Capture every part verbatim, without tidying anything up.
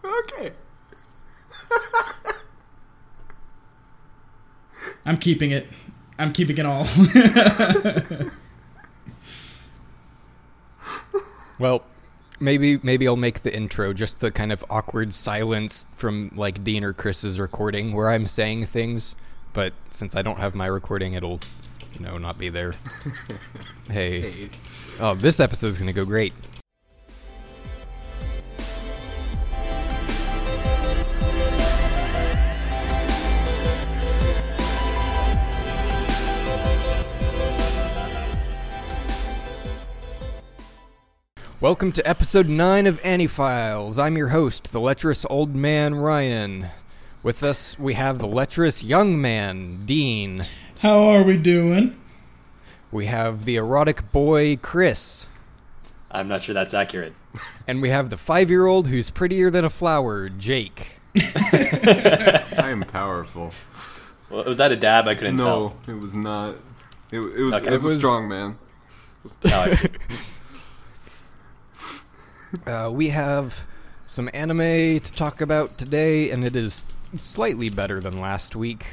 Okay. I'm keeping it. I'm keeping it all. Well, maybe maybe I'll make the intro just the kind of awkward silence from like Dean or Chris's recording where I'm saying things, but since I don't have my recording, it'll, you know, not be there. Hey. Hey. Oh, this episode's gonna go great. Welcome to episode nine of Anti-Files. I'm your host, the lecherous old man, Ryan. With us, we have the lecherous young man, Dean. How are we doing? We have the erotic boy, Chris. I'm not sure that's accurate. And we have the five-year-old who's prettier than a flower, Jake. I am powerful. Well, was that a dab? I couldn't no, tell. it was not. It, it was. Okay. It was It was- a strong man. No, I see. Uh, we have some anime to talk about today, and it is slightly better than last week.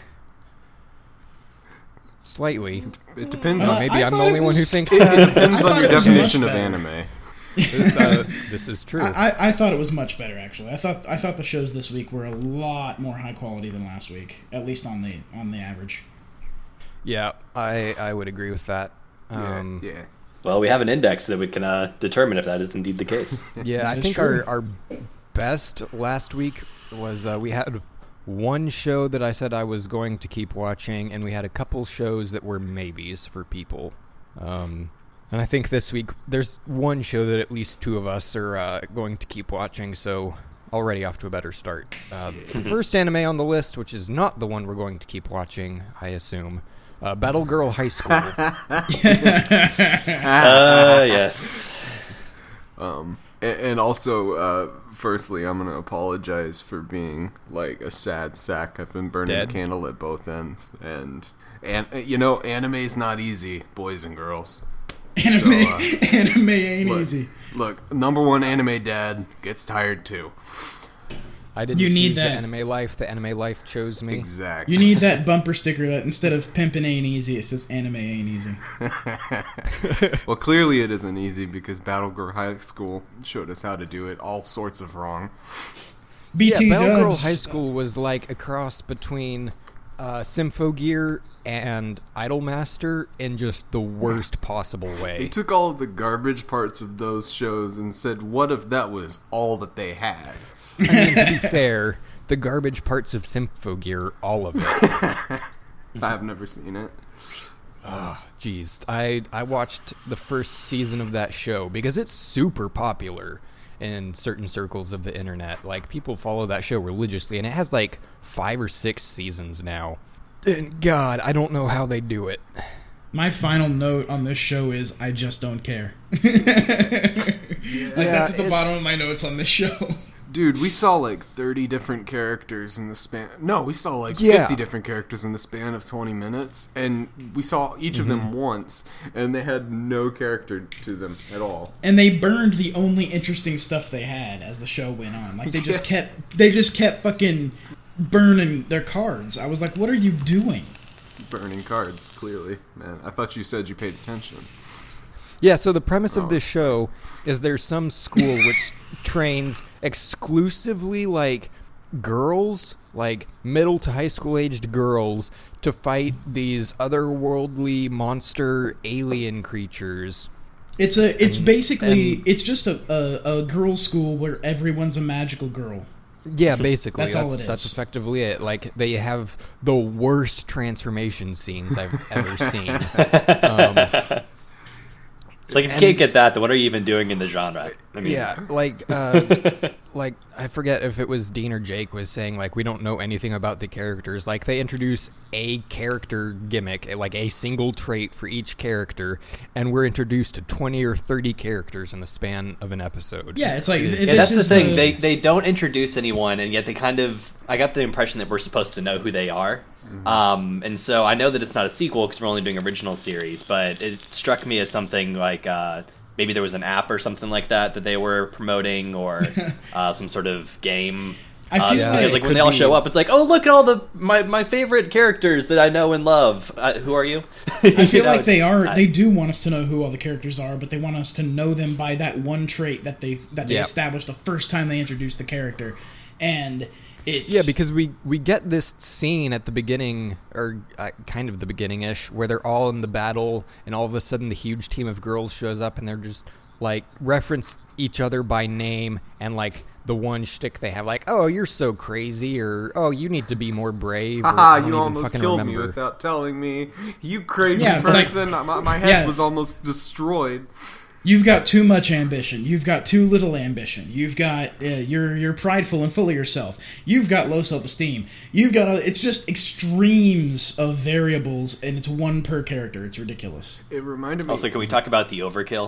Slightly. It depends Uh, on. Or maybe I I'm the thought only it one who was- thinks It, it that. depends I on thought your it was definition much of better. anime. uh, this is true. I, I, I thought it was much better, actually. I thought I thought the shows this week were a lot more high quality than last week, at least on the on the average. Yeah, I, I would agree with that. Um, yeah, yeah. Well, we have an index that we can uh, determine if that is indeed the case. Yeah, That I is think true. our, our best last week was uh, we had one show that I said I was going to keep watching, and we had a couple shows that were maybes for people. Um, and I think this week there's one show that at least two of us are uh, going to keep watching, so already off to a better start. Uh, the first anime on the list, which is not the one we're going to keep watching, I assume, uh, Battle Girl High School. uh, yes. Um, and, and also, uh, firstly, I'm gonna apologize for being like a sad sack. I've been burning Dead? a candle at both ends, and and uh, you know, anime's not easy, boys and girls. Anime, uh, anime ain't Look, easy. look, number one anime dad gets tired too. I didn't You need choose that. the anime life. The anime life chose me. Exactly. You need that bumper sticker that instead of pimpin' ain't easy, it says anime ain't easy. Well, clearly it isn't easy because Battle Girl High School showed us how to do it all sorts of wrong. B T yeah, Battle Girl dubs. High School was like a cross between uh, Symphogear and Idolmaster in just the worst possible They way. took all of the garbage parts of those shows and said, what if that was all that they had? I mean, to be fair, the garbage parts of Symphogear, all of it. I've never seen it. Jeez, I I watched the first season of that show because it's super popular in certain circles of the internet. Like, people follow that show religiously, and it has like five or six seasons now. And God, I don't know how they do it. My final note on this show is I just don't care. like that's at the it's- bottom of my notes on this show. Dude, we saw like thirty different characters in the span... No, we saw like Yeah. fifty different characters in the span of twenty minutes, and we saw each of them once, and they had no character to them at all. And they burned the only interesting stuff they had as the show went on. Like they just Yeah. kept they just kept fucking burning their cards. I was like, what are you doing? Burning cards, clearly. Man, I thought you said you paid attention. Yeah, so the premise Oh. of this show is there's some school which trains exclusively, like, girls, like, middle to high school aged girls, to fight these otherworldly monster alien creatures. It's a it's basically and- it's just a, a, a girls' school where everyone's a magical girl. Yeah, basically. That's all it is. That's effectively it. Like, they have the worst transformation scenes I've ever seen. Um, It's like if you And- can't get that, then what are you even doing in the genre? I mean, Yeah, like, uh, like I forget if it was Dean or Jake was saying, like, we don't know anything about the characters. Like, they introduce a character gimmick, like a single trait for each character, and we're introduced to twenty or thirty characters in the span of an episode. Yeah, it's like It is- th- Yeah, this that's the is thing. They they don't introduce anyone, and yet they kind of. I got the impression that we're supposed to know who they are, mm-hmm. um, and so I know that it's not a sequel because we're only doing original series. But it struck me as something like uh, maybe there was an app or something like that that they were promoting, or uh, some sort of game. I feel uh, like, because like when they all show up, it's like, oh, look at all the my, my favorite characters that I know and love. Uh, who are you? I feel you know, like they are. I, They do want us to know who all the characters are, but they want us to know them by that one trait that they that they Yep. established the first time they introduced the character, and it's Yeah, because we, we get this scene at the beginning, or uh, kind of the beginning-ish, where they're all in the battle, and all of a sudden the huge team of girls shows up, and they're just, like, reference each other by name, and, like, the one shtick they have, like, oh, you're so crazy, or, oh, you need to be more brave, or, I Haha, don't you even almost fucking killed remember. me without telling me. You crazy Yeah, but like- person. my, my head yeah. was almost destroyed. You've got too much ambition. You've got too little ambition. You've got uh, you're you're prideful and full of yourself. You've got low self-esteem. You've got a, it's just extremes of variables, and it's one per character. It's ridiculous. It reminded me. Also, can we talk about the overkill?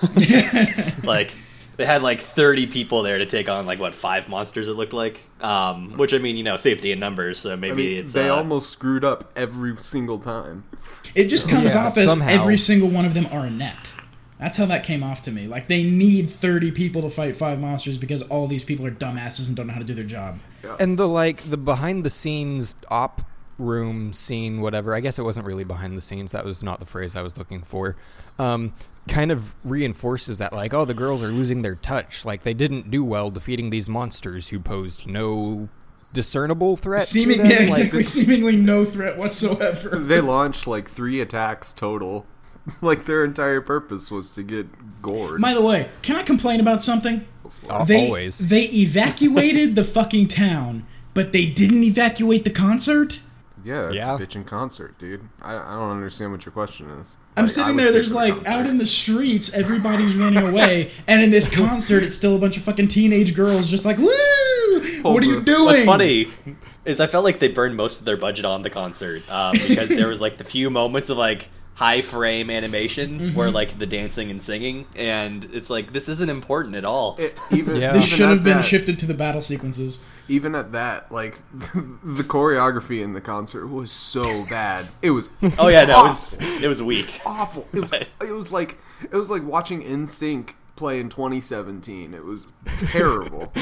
Like, they had like thirty people there to take on like what five monsters it looked like. Um, which I mean, you know, safety in numbers. So I maybe mean, it's they uh, almost screwed up every single time. It just comes Yeah, off as somehow. every single one of them are inept. That's how that came off to me. Like, they need thirty people to fight five monsters because all these people are dumbasses and don't know how to do their job. And the, like, the behind-the-scenes op room scene, whatever, I guess it wasn't really behind the scenes, that was not the phrase I was looking for, um, kind of reinforces that, like, oh, the girls are losing their touch. Like, they didn't do well defeating these monsters who posed no discernible threat Seeming, to them. yeah, Like, exactly. Seemingly no threat whatsoever. They launched like three attacks total. Like their entire purpose was to get gored. By the way, can I complain about something? al- They always. they evacuated the fucking town, but they didn't evacuate the concert. Yeah, it's Yeah. a bitchin' concert, dude. I, I don't understand what your question is. I'm Like, I sitting would there, say there's for the like, concert. out in the streets, everybody's running away, and in this concert, it's still a bunch of fucking teenage girls just like, woo! What are you Hold doing? What's funny is I felt like they burned most of their budget on the concert, um, because there was like the few moments of like high frame animation Mm-hmm. where like the dancing and singing, and it's like this isn't important at all. It, even, Yeah. This even should at have been that- shifted to the battle sequences. Even at that, like the choreography in the concert was so bad. It was Oh yeah, no, it awful. was it was weak. awful. It was, it was like it was like watching N Sync play in twenty seventeen. It was terrible.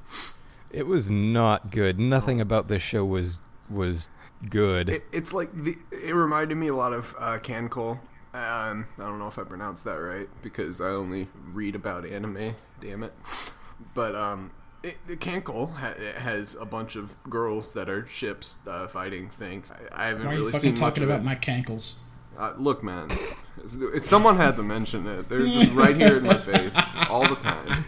It was not good. Nothing about this show was was good. It, it's like the. It reminded me a lot of uh, Cancol. Um, I don't know if I pronounced that right because I only read about anime. Damn it! But um, it, the Cancol ha- it has a bunch of girls that are ships uh, fighting things. I, I haven't Why are you really fucking seen much talking of about it. my cankles? Uh, look, man, it's, it's, someone had to mention it. They're just right here in my face all the time.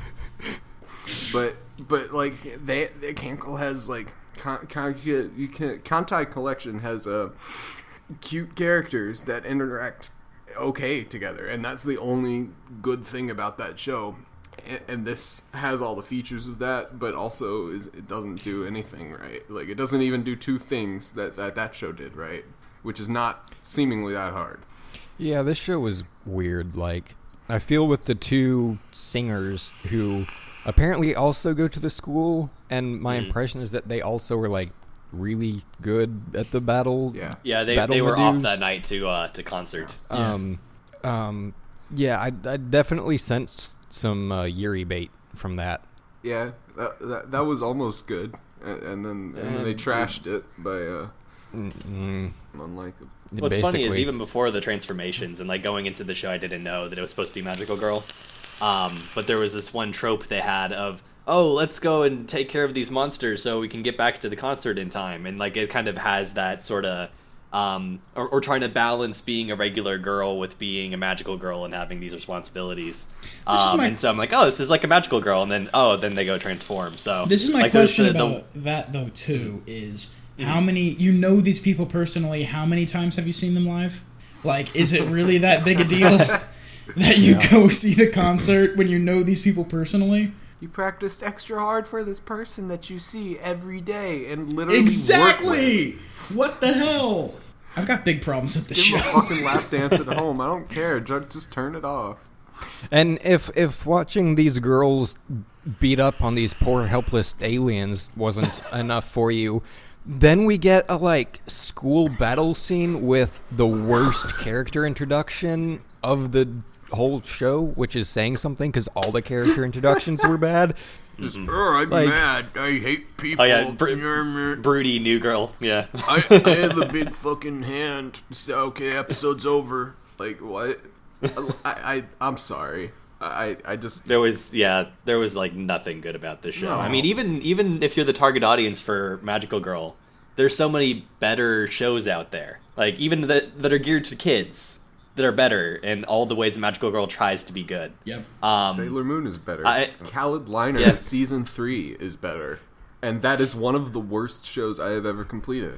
But but like they, they Cancel has like con, con, you can Kantai Collection has uh, cute characters that interact okay together, and that's the only good thing about that show. And, and this has all the features of that, but also is it doesn't do anything right. Like it doesn't even do two things that that, that show did right, which is not seemingly that hard. Yeah, this show was weird. Like, I feel with the two singers who apparently also go to the school, and my Mm. impression is that they also were like really good at the battle. Yeah. Yeah, they, battle they were off maneuvers. that night to uh, to concert. Um, um, yeah, I, I definitely sensed some uh, Yuri bait from that. Yeah, that, that, that was almost good, and, and then and then they And- trashed it by uh, Mm, unlikable. What's funny is basically. even before the transformations and like going into the show, I didn't know that it was supposed to be Magical Girl. Um, but there was this one trope they had of, oh, let's go and take care of these monsters so we can get back to the concert in time. And like it kind of has that sort of, um, or, or trying to balance being a regular girl with being a magical girl and having these responsibilities. This is Um, my- and so I'm like, oh, this is like a magical girl, and then oh, then they go transform. So This is my like, there's question the- the- about that, though, too, is how many... You know these people personally. How many times have you seen them live? Like, is it really that big a deal that you go see the concert when you know these people personally? You practiced extra hard for this person that you see every day and literally Exactly! work What the hell? I've got big problems with with. this Give show. him a fucking lap dance at home. I don't care. Ju- Just turn it off. And if if watching these girls beat up on these poor helpless aliens wasn't enough for you, then we get a like school battle scene with the worst character introduction of the whole show, which is saying something because all the character introductions were bad. Just, oh, I'm Like- mad. I hate people. Oh yeah, br- Nyeh, nyeh. broody new girl. Yeah. I, I have a big fucking hand. So, okay, episode's over. Like, what? I, I, I'm sorry. I, I just... There was yeah, there was like nothing good about this show. No. I mean, even even if you're the target audience for Magical Girl, there's so many better shows out there. Like even that that are geared to kids that are better in all the ways that Magical Girl tries to be good. Yep. Um, Sailor Moon is better. I- Khaled Liner Yeah. season three is better. And that is one of the worst shows I have ever completed.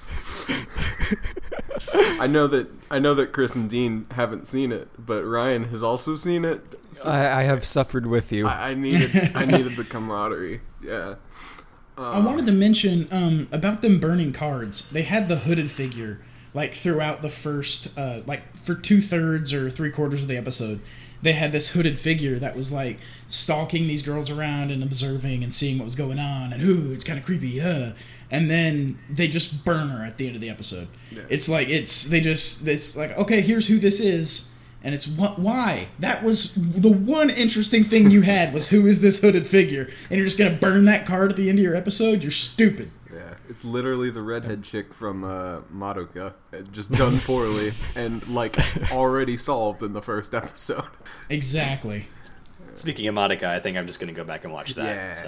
I know that I know that Chris and Dean haven't seen it, but Ryan has also seen it. So I, I have suffered with you. I, I needed I needed the camaraderie. Yeah. I wanted to mention um, about them burning cards. They had the hooded figure like throughout the first, uh, like for two thirds or three quarters of the episode. They had this hooded figure that was like stalking these girls around and observing and seeing what was going on. And ooh, it's kind of creepy. Uh. And then they just burn her at the end of the episode. Yeah. It's like it's they just it's like okay, here's who this is. And it's what? Why? That was the one interesting thing you had was who is this hooded figure, and you're just gonna burn that card at the end of your episode? You're stupid. Yeah, it's literally the redhead chick from uh, Madoka, uh, just done poorly and like already solved in the first episode. Exactly. Speaking of Madoka, I think I'm just gonna go back and watch that. Yeah.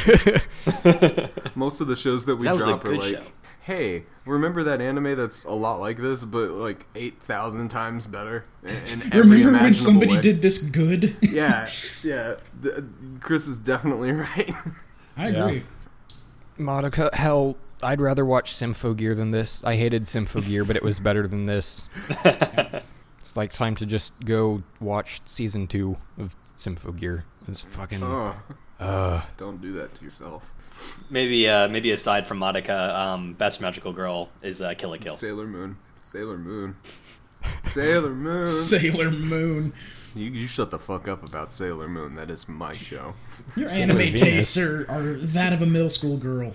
So. Most of the shows that we That was a drop are good like, show. hey, remember that anime that's a lot like this, but like eight thousand times better? In, in every Remember when imaginable somebody way? did this good? Yeah, yeah. The, Chris is definitely right. I agree. Madoka, hell, I'd rather watch Symphogear than this. I hated Symphogear, but it was better than this. It's like time to just go watch season two of Symphogear. It's fucking... Oh, Uh, don't do that to yourself. Maybe uh, maybe aside from Madoka, um, best magical girl is uh, Kill la Kill. Sailor Moon. Sailor Moon. Sailor Moon. Sailor Moon. You, you shut the fuck up about Sailor Moon. That is my show. Your Sailor anime Venus. tastes are, are that of a middle school girl.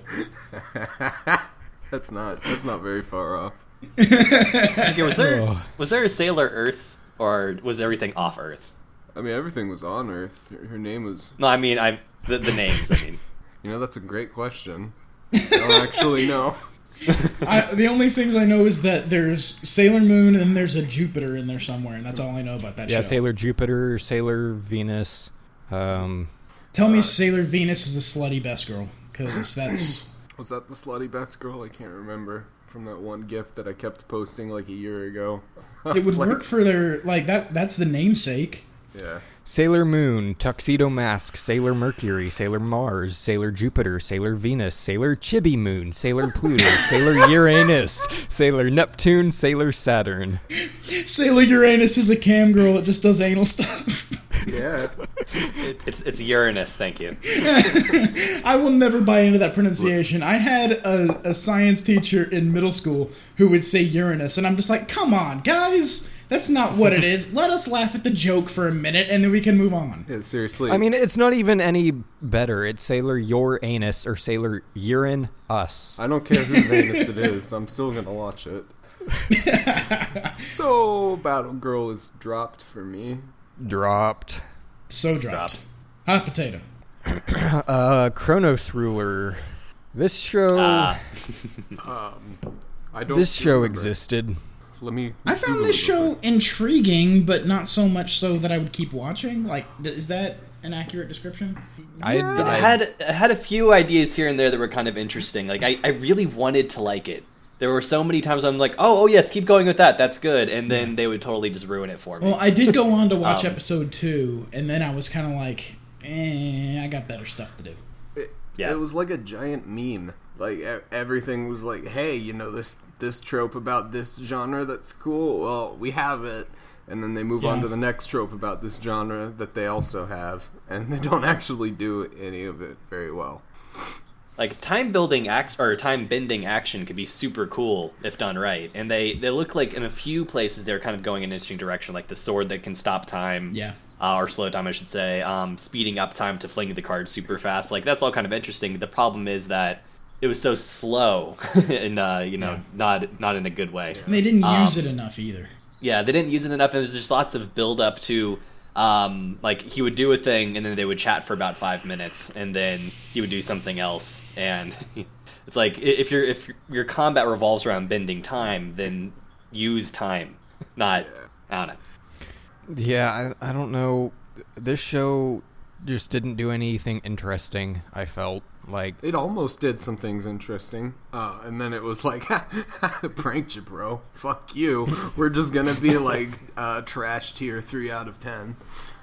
That's not. That's not very far off. Okay, was there Oh. was there a Sailor Earth or was everything off Earth? I mean, everything was on Earth. Her, her name was. No, I mean I the, the names. I mean, You know, that's a great question. I don't actually know. I, the only things I know is that there's Sailor Moon and there's a Jupiter in there somewhere, and that's all I know about that yeah, show. Sailor Jupiter, Sailor Venus. Um, Tell me Sailor Venus is the slutty best girl, because that's... Was that the slutty best girl? I can't remember. From that one gift that I kept posting like a year ago. It would Like, work for their... Like, that. that's the namesake. Yeah. Sailor Moon, Tuxedo Mask, Sailor Mercury, Sailor Mars, Sailor Jupiter, Sailor Venus, Sailor Chibi Moon, Sailor Pluto, Sailor Uranus, Sailor Neptune, Sailor Saturn. Sailor Uranus is a cam girl that just does anal stuff. Yeah. it, it's it's Uranus. Thank you. I will never buy into that pronunciation. I had a, a science teacher in middle school who would say Uranus, and I'm just like, come on, guys. That's not what it is. Let us laugh at the joke for a minute, and then we can move on. Yeah, seriously. I mean, it's not even any better. It's Sailor Your Anus or Sailor Urine Us. I don't care whose anus it is. I'm still gonna watch it. So, Battle Girl is dropped for me. Dropped. So dropped. Hot potato. Uh, Chronos Ruler. This show. Ah, Um, I don't. this show remember. existed. Let me. I found Google this it real show quick. intriguing, but not so much so that I would keep watching. Like, th- is that an accurate description? I, it I had it had a few ideas here and there that were kind of interesting. Like I, I really wanted to like it. There were so many times I'm like, oh, oh yes, keep going with that. That's good. And then they would totally just ruin it for me. Well, I did go on to watch Um, episode two, and then I was kind of like, eh, I got better stuff to do. It, Yeah. it was like a giant meme. Like e- everything was like, hey, you know this this trope about this genre that's cool. Well, we have it, and then they move on Yeah. to the next trope about this genre that they also have, and they don't actually do any of it very well. Like time building act or time bending action could be super cool if done right. And they they look like in a few places they're kind of going in an interesting direction, like the sword that can stop time. Yeah. Uh, or slow time, I should say. Um, speeding up time to fling the card super fast. Like that's all kind of interesting. The problem is that it was so slow, and uh, you know, Yeah. not not in a good way. And they didn't Um, use it enough either. Yeah, they didn't use it enough. There was just lots of build up to, um, like he would do a thing and then they would chat for about five minutes and then he would do something else. And it's like if your if your combat revolves around bending time, then use time, not I don't know. Yeah, I, I don't know. This show just didn't do anything interesting, I felt. Like, It almost did some things interesting, uh, and then it was like, pranked you, bro. Fuck you. We're just gonna be like uh, trash tier three out of ten.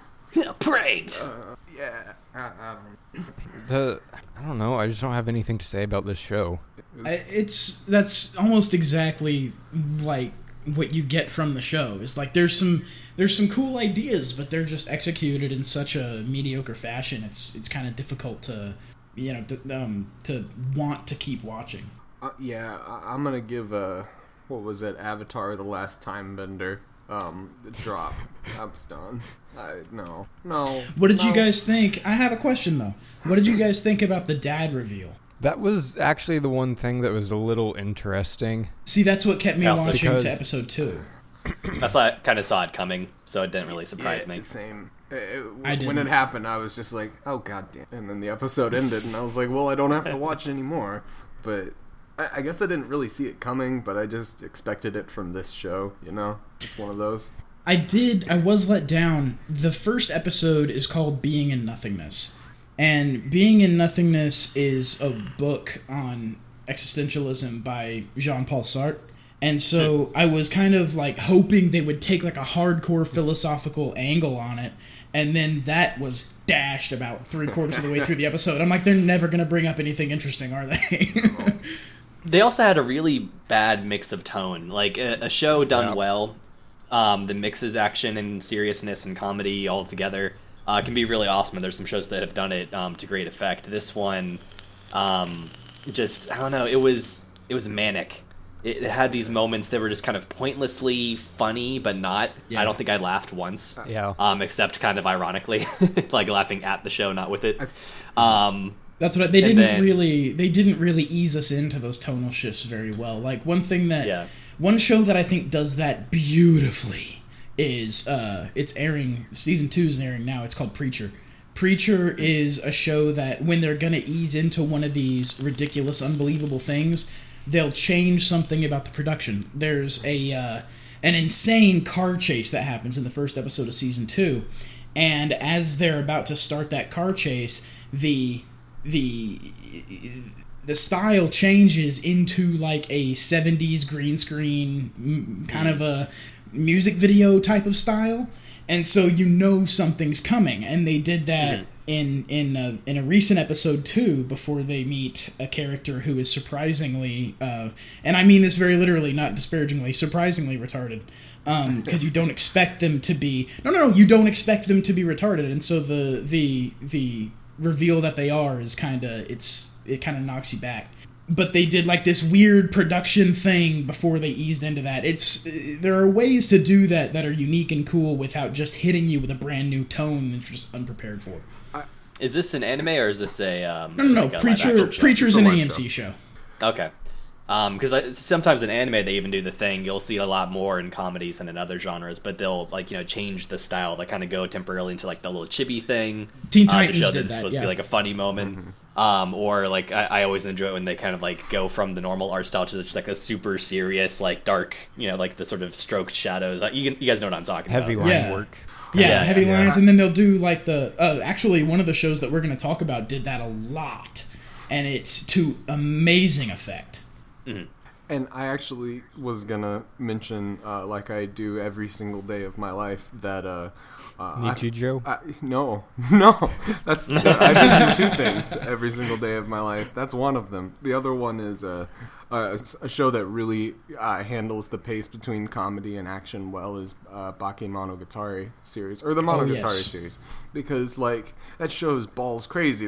Pranked. Uh, yeah, I, I don't. the I don't know. I just don't have anything to say about this show. I- It's that's almost exactly like what you get from the show. It's like there's some there's some cool ideas, but they're just executed in such a mediocre fashion. It's it's kind of difficult to you know to, um, to want to keep watching. Uh, yeah, I, I'm gonna give a what was it? Avatar: The Last Time Bender. Um, drop. I was done. I no no. What did no. you guys think? I have a question though. What did you guys think about the dad reveal? That was actually the one thing that was a little interesting. See, that's what kept me Also watching because- to episode two. I saw it, kind of saw it coming, so it didn't really surprise Yeah, me. Same. It- it- I when didn't. it happened, I was just like, "Oh god damn!" And then the episode ended, and I was like, "Well, I don't have to watch anymore." But I, I guess I didn't really see it coming, but I just expected it from this show. You know, it's one of those. I did. I was let down. The first episode is called Being in Nothingness. And Being in Nothingness is a book on existentialism by Jean-Paul Sartre. And so I was kind of like hoping they would take like a hardcore philosophical angle on it. And then that was dashed about three quarters of the way through the episode. I'm like, they're never going to bring up anything interesting, are they? They also had a really bad mix of tone. Like a, a show done Yeah. well, um, that mixes action and seriousness and comedy all together uh, can be really awesome. And there's some shows that have done it um, to great effect. This one, um, just I don't know. It was it was manic. It had these moments that were just kind of pointlessly funny, but not. Yeah. I don't think I laughed once. Yeah. Um, except kind of ironically, like laughing at the show, not with it. Um, That's what I, they And didn't then- really they didn't really ease us into those tonal shifts very well. Like one thing that Yeah. one show that I think does that beautifully is uh it's airing season two is airing now. It's called Preacher. Preacher is a show that when they're gonna ease into one of these ridiculous, unbelievable things, they'll change something about the production. There's a uh, an insane car chase that happens in the first episode of season two, and as they're about to start that car chase, the the the style changes into like a seventies green screen m- kind of a music video type of style, and so you know something's coming. And they did that Mhm. in in a, in a recent episode too, before they meet a character who is surprisingly, uh, and I mean this very literally, not disparagingly, surprisingly retarded. Because you don't expect them to be no no no you don't expect them to be retarded, and so the the the reveal that they are is kind of it's it kind of knocks you back. But they did like this weird production thing before they eased into that. It's there are ways to do that that are unique and cool without just hitting you with a brand new tone that you're just unprepared for. is this an anime or is this a um, No no no, like a live Preacher action show? Preacher's It's a an live A M C show. Okay. Because I sometimes in anime they even do the thing. You'll see it a lot more in comedies than in other genres, but they'll like you know change the style. They kind of go temporarily into like the little chibi thing. Teen uh, Titans to show that did it's that, supposed yeah. to be like a funny moment. Um, or like I, I always enjoy it when they kind of like go from the normal art style to just like a super serious, like dark, you know, like the sort of stroked shadows. Like, you, can- you guys know what I'm talking Heavy about. line Yeah. work. Yeah, Yeah, heavy yeah. lines, and then they'll do like the. Uh, actually, one of the shows that we're going to talk about did that a lot, and it's to amazing effect. And I actually was gonna mention, uh, like I do every single day of my life, that uh, uh, I- Nichijou? I, no, no, that's I mention two things every single day of my life. That's one of them. The other one is a a, a show that really uh, handles the pace between comedy and action well is uh, Bakemonogatari series or the Monogatari yes. series, because like that show is balls crazy. There's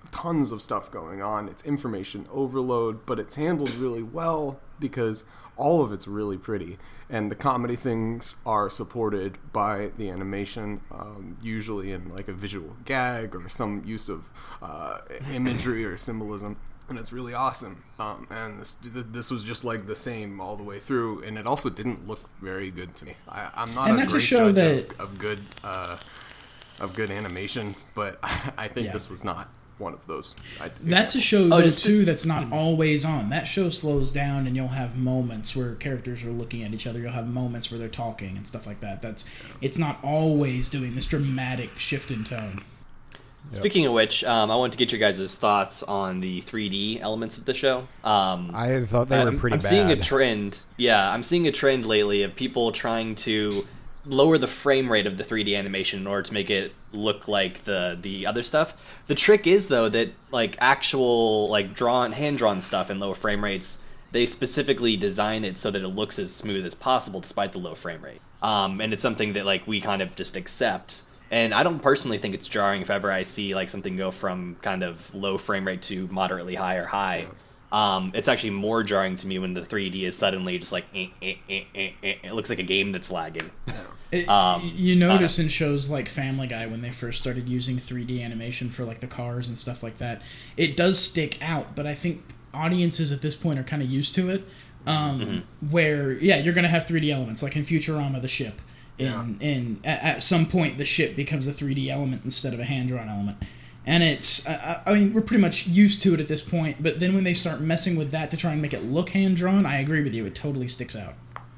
tons of stuff going on. It's information overload, but it's handled really well because all of it's really pretty. And the comedy things are supported by the animation, um, usually in like a visual gag or some use of uh, imagery or symbolism. And it's really awesome. Um, and this this was just like the same all the way through. And it also didn't look very good to me. I, I'm not And a that's a great show judge that- of, of good uh, of good animation, but I think Yeah. this was not one of those. I, That's a show, Oh, though, just to- too, that's not always on. That show slows down, and you'll have moments where characters are looking at each other. You'll have moments where they're talking and stuff like that. That's It's not always doing this dramatic shift in tone. Speaking of which, um, I want to get your guys' thoughts on the three D elements of the show. Um, I thought they were I'm, pretty I'm bad. seeing a trend. Yeah, I'm seeing a trend lately of people trying to lower the frame rate of the three D animation in order to make it look like the the other stuff. The trick is though that like actual like drawn hand drawn stuff in low frame rates, they specifically design it so that it looks as smooth as possible despite the low frame rate. Um, and it's something that like we kind of just accept. And I don't personally think it's jarring if ever I see like something go from kind of low frame rate to moderately high or high. Um, it's actually more jarring to me when the three D is suddenly just like eh, eh, eh, eh, eh. It looks like a game that's lagging. It, Um, you notice in shows like Family Guy when they first started using three D animation for like the cars and stuff like that, it does stick out, but I think audiences at this point are kind of used to it. Um, Mm-hmm. Where yeah, you're gonna have three D elements like in Futurama, the ship. In in at, at some point, the ship becomes a three D element instead of a hand drawn element, and it's I, I mean we're pretty much used to it at this point. But then when they start messing with that to try and make it look hand drawn, I agree with you. It totally sticks out.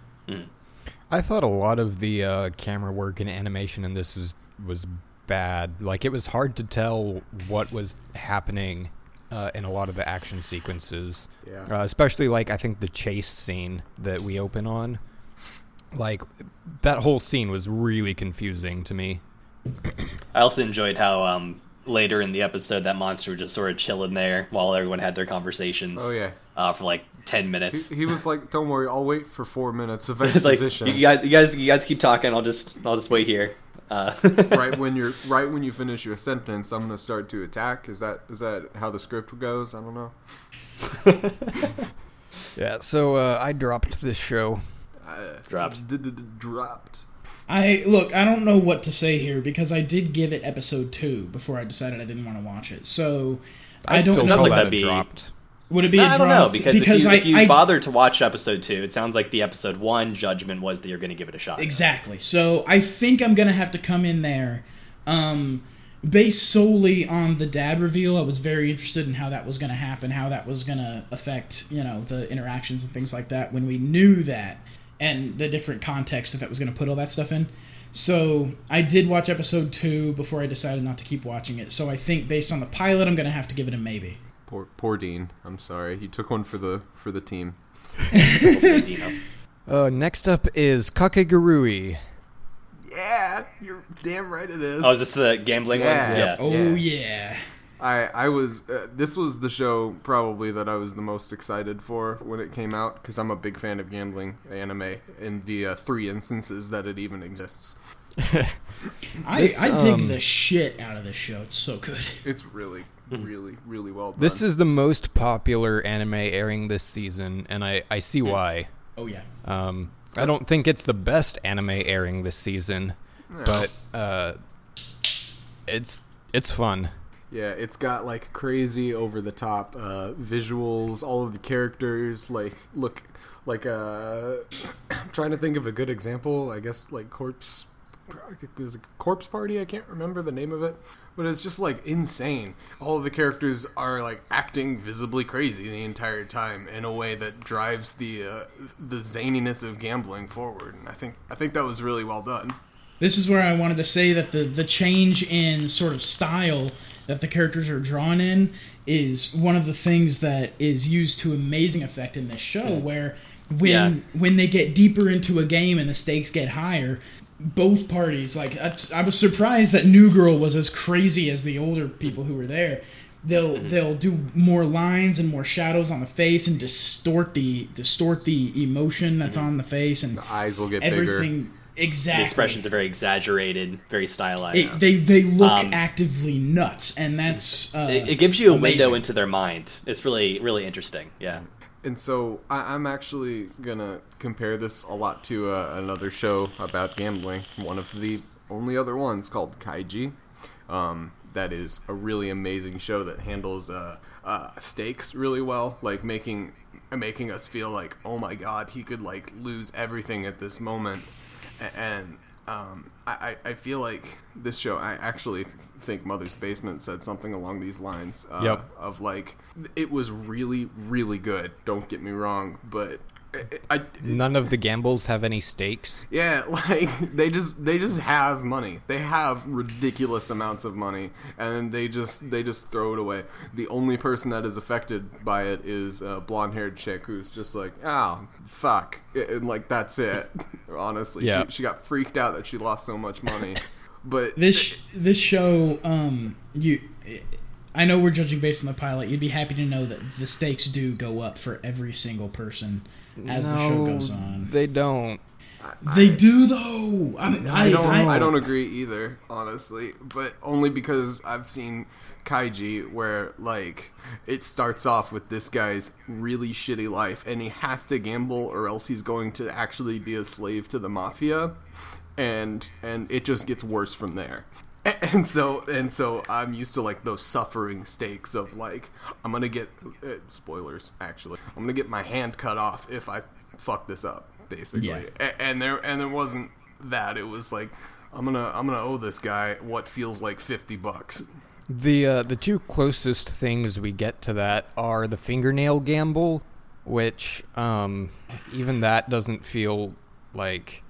I thought a lot of the uh, camera work and animation in this was was bad. Like it was hard to tell what was happening uh, in a lot of the action sequences. Yeah. Uh, especially like I think the chase scene that we open on. Like that whole scene was really confusing to me. I also enjoyed how um, later in the episode that monster was just sort of chilling there while everyone had their conversations. Oh, yeah. uh, for like ten He, minutes. he was like, "Don't worry, I'll wait for four minutes of It's like exposition." you guys, you guys, you guys keep talking. I'll just, I'll just wait here. Uh, right when you're right when you finish your sentence, I'm gonna start to attack. Is that is that how the script goes? I don't know. Yeah, so uh, I dropped this show. Uh, Dropped. d- d- d- dropped. I look, I don't know what to say here because I did give it episode two before I decided I didn't want to watch it. So I I'd don't still know. Sounds call like that that'd a be- dropped. Would it be No, a I don't know dropped? because, because if you, if you I, I bother to watch episode two, it sounds like the episode one judgment was that you're going to give it a shot. exactly. So I think I'm gonna have to come in there, um, based solely on the dad reveal. I was very interested in how that was gonna happen, how that was gonna affect you know the interactions and things like that when we knew that, and the different context that that was gonna put all that stuff in. So I did watch episode two before I decided not to keep watching it. So I think based on the pilot, I'm gonna have to give it a maybe. Poor poor Dean. I'm sorry. He took one for the for the team. Dino. Uh, next up is Kakegurui. Yeah, you're damn right it is. Oh, is this the gambling Yeah. one? Yeah. Oh yeah. I I was uh, this was the show probably that I was the most excited for when it came out because I'm a big fan of gambling anime in the uh, three instances that it even exists. I, This, I dig um, the shit out of this show. It's so good. It's really really really well done. This is the most popular anime airing this season, and I, I see why. Oh yeah. Um, I don't think it's the best anime airing this season, No. but uh, it's it's fun. Yeah, it's got like crazy over the top uh, visuals. All of the characters like look like uh I'm trying to think of a good example. I guess like Corpse is it Corpse Party. I can't remember the name of it, but it's just like insane. All of the characters are like acting visibly crazy the entire time in a way that drives the uh, the zaniness of gambling forward. And I think I think that was really well done. This is where I wanted to say that the, the change in sort of style that the characters are drawn in is one of the things that is used to amazing effect in this show, where when Yeah. when they get deeper into a game and the stakes get higher, both parties, like, I, I was surprised that New Girl was as crazy as the older people who were there. They'll they'll do more lines and more shadows on the face and distort the distort the emotion that's on the face and The eyes will get everything. bigger. Exactly. The expressions are very exaggerated, very stylized. It, they they look Um, actively nuts, and that's uh, it, it gives you a amazing. window into their mind. It's really, really interesting. Yeah. And so I, I'm actually gonna compare this a lot to uh, another show about gambling, one of the only other ones called Kaiji. Um, that is a really amazing show that handles uh, uh, stakes really well, like making making us feel like, oh my god, he could like lose everything at this moment. A- and um, I, I feel like this show, I actually think Mother's Basement said something along these lines uh, Yep. of like, it was really, really good, don't get me wrong, but I, I, None of the gambles have any stakes. yeah, like they just they just have money. They have ridiculous amounts of money, and they just they just throw it away. The only person that is affected by it is a blonde-haired chick who's just like, oh, fuck, and like that's it. Honestly, Yeah. she, she got freaked out that she lost so much money. But This this show, um, you, I know we're judging based on the pilot. You'd be happy to know that the stakes do go up for every single person as the show goes on. They don't. They do though. I'm, I, I don't. I, I, don't agree either, honestly. But only because I've seen Kaiji, where like it starts off with this guy's really shitty life, and he has to gamble, or else he's going to actually be a slave to the mafia, and and it just gets worse from there. A- And so and so I'm used to like those suffering stakes of like I'm gonna get uh, spoilers actually I'm gonna get my hand cut off if I fuck this up basically. Yeah. A- and there and there wasn't that. It was like I'm gonna I'm gonna owe this guy what feels like fifty bucks. The uh, the two closest things we get to that are the fingernail gamble, which um, even that doesn't feel like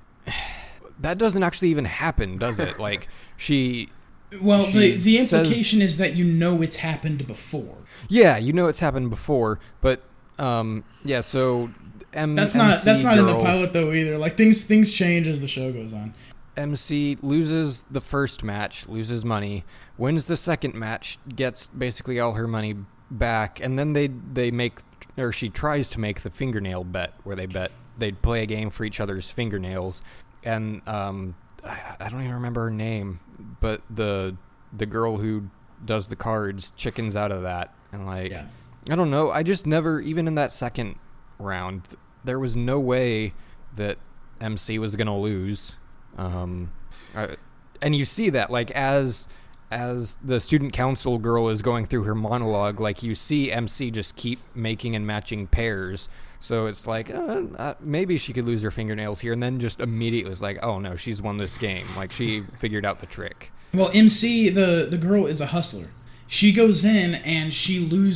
that doesn't actually even happen, does it? Like she. well, she the the says- implication is that you know it's happened before. Yeah, you know it's happened before, but um, yeah. So M- That's not M C that's not in the girl- pilot though either. Like things things change as the show goes on. M C loses the first match, loses money, wins the second match, gets basically all her money back, and then they they make or she tries to make the fingernail bet where they bet they'd play a game for each other's fingernails, and um, I, I don't even remember her name, but the the girl who does the cards chickens out of that, and like Yeah. I don't know, I just never, even in that second round, there was no way that M C was gonna lose. Um, I, and you see that, like, as as the student council girl is going through her monologue, like, you see M C just keep making and matching pairs. So it's like, uh, uh, maybe she could lose her fingernails here, and then just immediately was like, oh no, she's won this game. Like, she figured out the trick. Well, M C, the, the girl, is a hustler. She goes in and she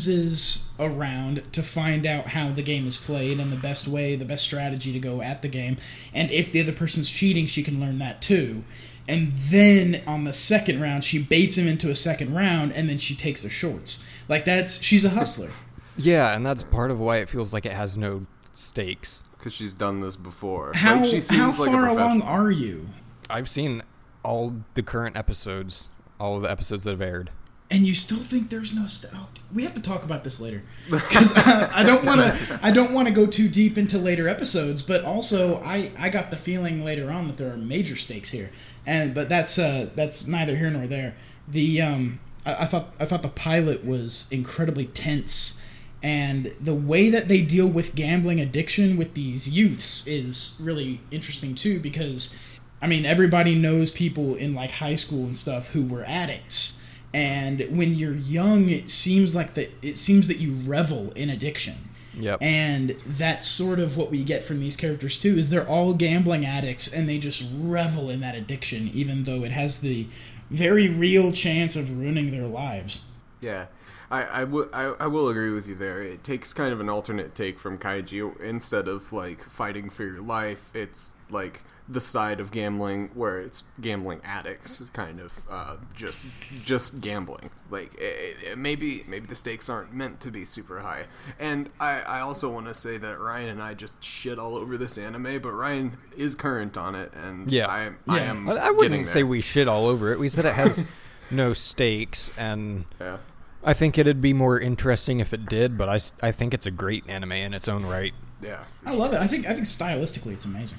loses a round to find out how the game is played and the best way, the best strategy to go at the game. And if the other person's cheating, she can learn that too. And then on the second round, she baits him into a second round, and then she takes the shorts. Like, that's, she's a hustler. Yeah, and that's part of why it feels like it has no stakes. Because she's done this before. How, Like, she how seems like a far along professional. are you? I've seen all the current episodes, all of the episodes that have aired. And you still think there's no st- oh, we have to talk about this later because uh, I don't want to. I don't want to go too deep into later episodes, but also I, I got the feeling later on that there are major stakes here, and but that's uh, that's neither here nor there. The um, I, I thought I thought the pilot was incredibly tense, and the way that they deal with gambling addiction with these youths is really interesting too. Because I mean, everybody knows people in like high school and stuff who were addicts. And when you're young, it seems like that. It seems that you revel in addiction, Yep. and that's sort of what we get from these characters too. Is they're all gambling addicts, and they just revel in that addiction, even though it has the very real chance of ruining their lives. Yeah, I, I, w- I, I will agree with you there. It takes kind of an alternate take from Kaiji. Instead of like fighting for your life, it's like the side of gambling where it's gambling addicts, kind of uh, just just gambling. Like it, it, maybe maybe the stakes aren't meant to be super high. And I, I also want to say that Ryan and I just shit all over this anime, but Ryan is current on it, and Yeah. I, I Yeah. am. I I getting wouldn't there. say we shit all over it. We said it has no stakes, and Yeah. I think it'd be more interesting if it did, but I, s- I think it's a great anime in its own right. Yeah. I love it. I think I think stylistically it's amazing.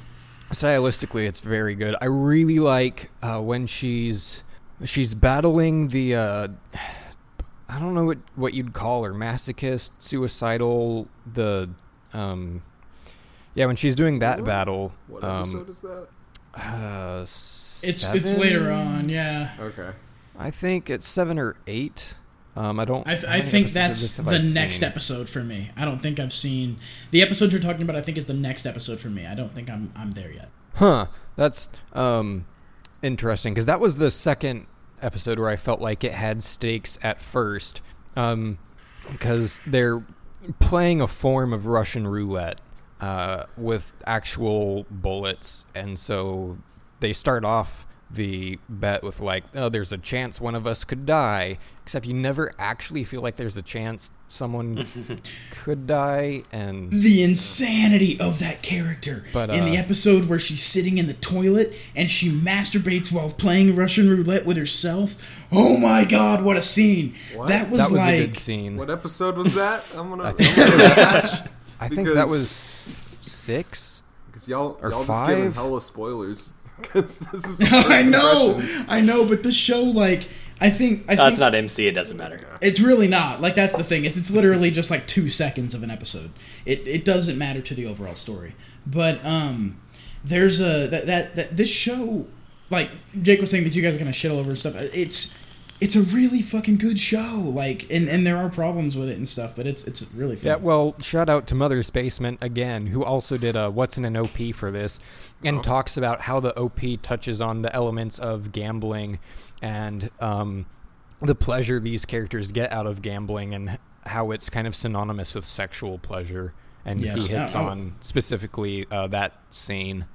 stylistically, it's very good. I really like uh, when she's she's battling the uh, I don't know what what you'd call her, masochist, suicidal, the um, yeah, when she's doing that What? battle. What um, episode is that? Uh, It's it's seven? later on, yeah. Okay. I think it's seven or eight. Um, I don't. I, th- how I many think episodes of that's this have the I next seen? episode for me. I don't think I've seen the episode you're talking about. I think is the next episode for me. I don't think I'm I'm there yet. Huh. That's um interesting because that was the second episode where I felt like it had stakes at first, um, because they're playing a form of Russian roulette uh, with actual bullets, and so they start off the bet with like, oh, there's a chance one of us could die, except you never actually feel like there's a chance someone could die, and The insanity of that character But, in the uh, episode where she's sitting in the toilet and she masturbates while playing Russian roulette with herself. Oh my god, what a scene! What? That was that was like a good scene. What episode was that? I'm gonna. I I'm think, gonna watch I think that because- was six. Because y'all, Or y'all just giving five? hella spoilers. Because this is. I first know, impressions. I know, but this show, like, I think, I No, think it's not M C. It doesn't matter. it's really not. Like, that's the thing. Is it's literally just like two seconds of an episode. It it doesn't matter to the overall story. But um, there's a that that, that this show, like Jake was saying that you guys are gonna shit all over and stuff. It's it's a really fucking good show. Like, and, and there are problems with it and stuff, but it's it's really fun. Yeah, well, shout out to Mother's Basement again, who also did a What's in an O P for this, and Oh. talks about how the O P touches on the elements of gambling and um, the pleasure these characters get out of gambling, and how it's kind of synonymous with sexual pleasure. And Yes. he hits Oh, oh. on specifically uh, that scene.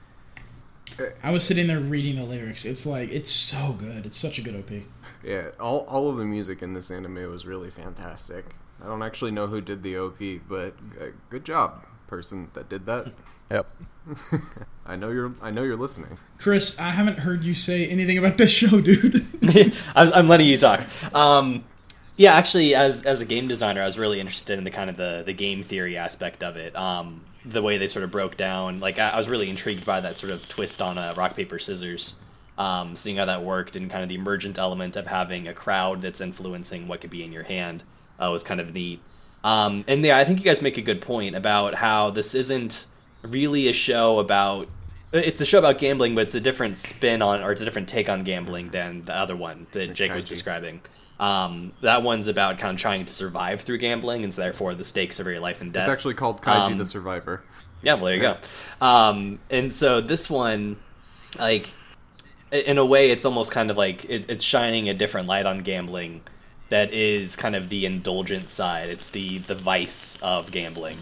I was sitting there reading the lyrics. It's like it's so good. It's such a good O P. Yeah, all all of the music in this anime was really fantastic. I don't actually know who did the O P, but uh, good job, person that did that. Yep. I know you're. I know you're listening. Chris, I haven't heard you say anything about this show, dude. I was, I'm letting you talk. Um, yeah, actually, as as a game designer, I was really interested in the kind of the, the game theory aspect of it. Um, the way they sort of broke down, like I, I was really intrigued by that sort of twist on uh, rock paper scissors. Um, seeing how that worked and kind of the emergent element of having a crowd that's influencing what could be in your hand uh, was kind of neat. Um, and yeah, I think you guys make a good point about how this isn't really a show about. It's a show about gambling, but it's a different spin on, or it's a different take on gambling than the other one that Jake was Kaiji. describing. Um, that one's about kind of trying to survive through gambling, and so therefore the stakes are very life and death. It's actually called Kaiji Um, the Survivor. Yeah, well, there you go. Um, and so this one, like, in a way, it's almost kind of like it, it's shining a different light on gambling that is kind of the indulgent side. It's the, the vice of gambling.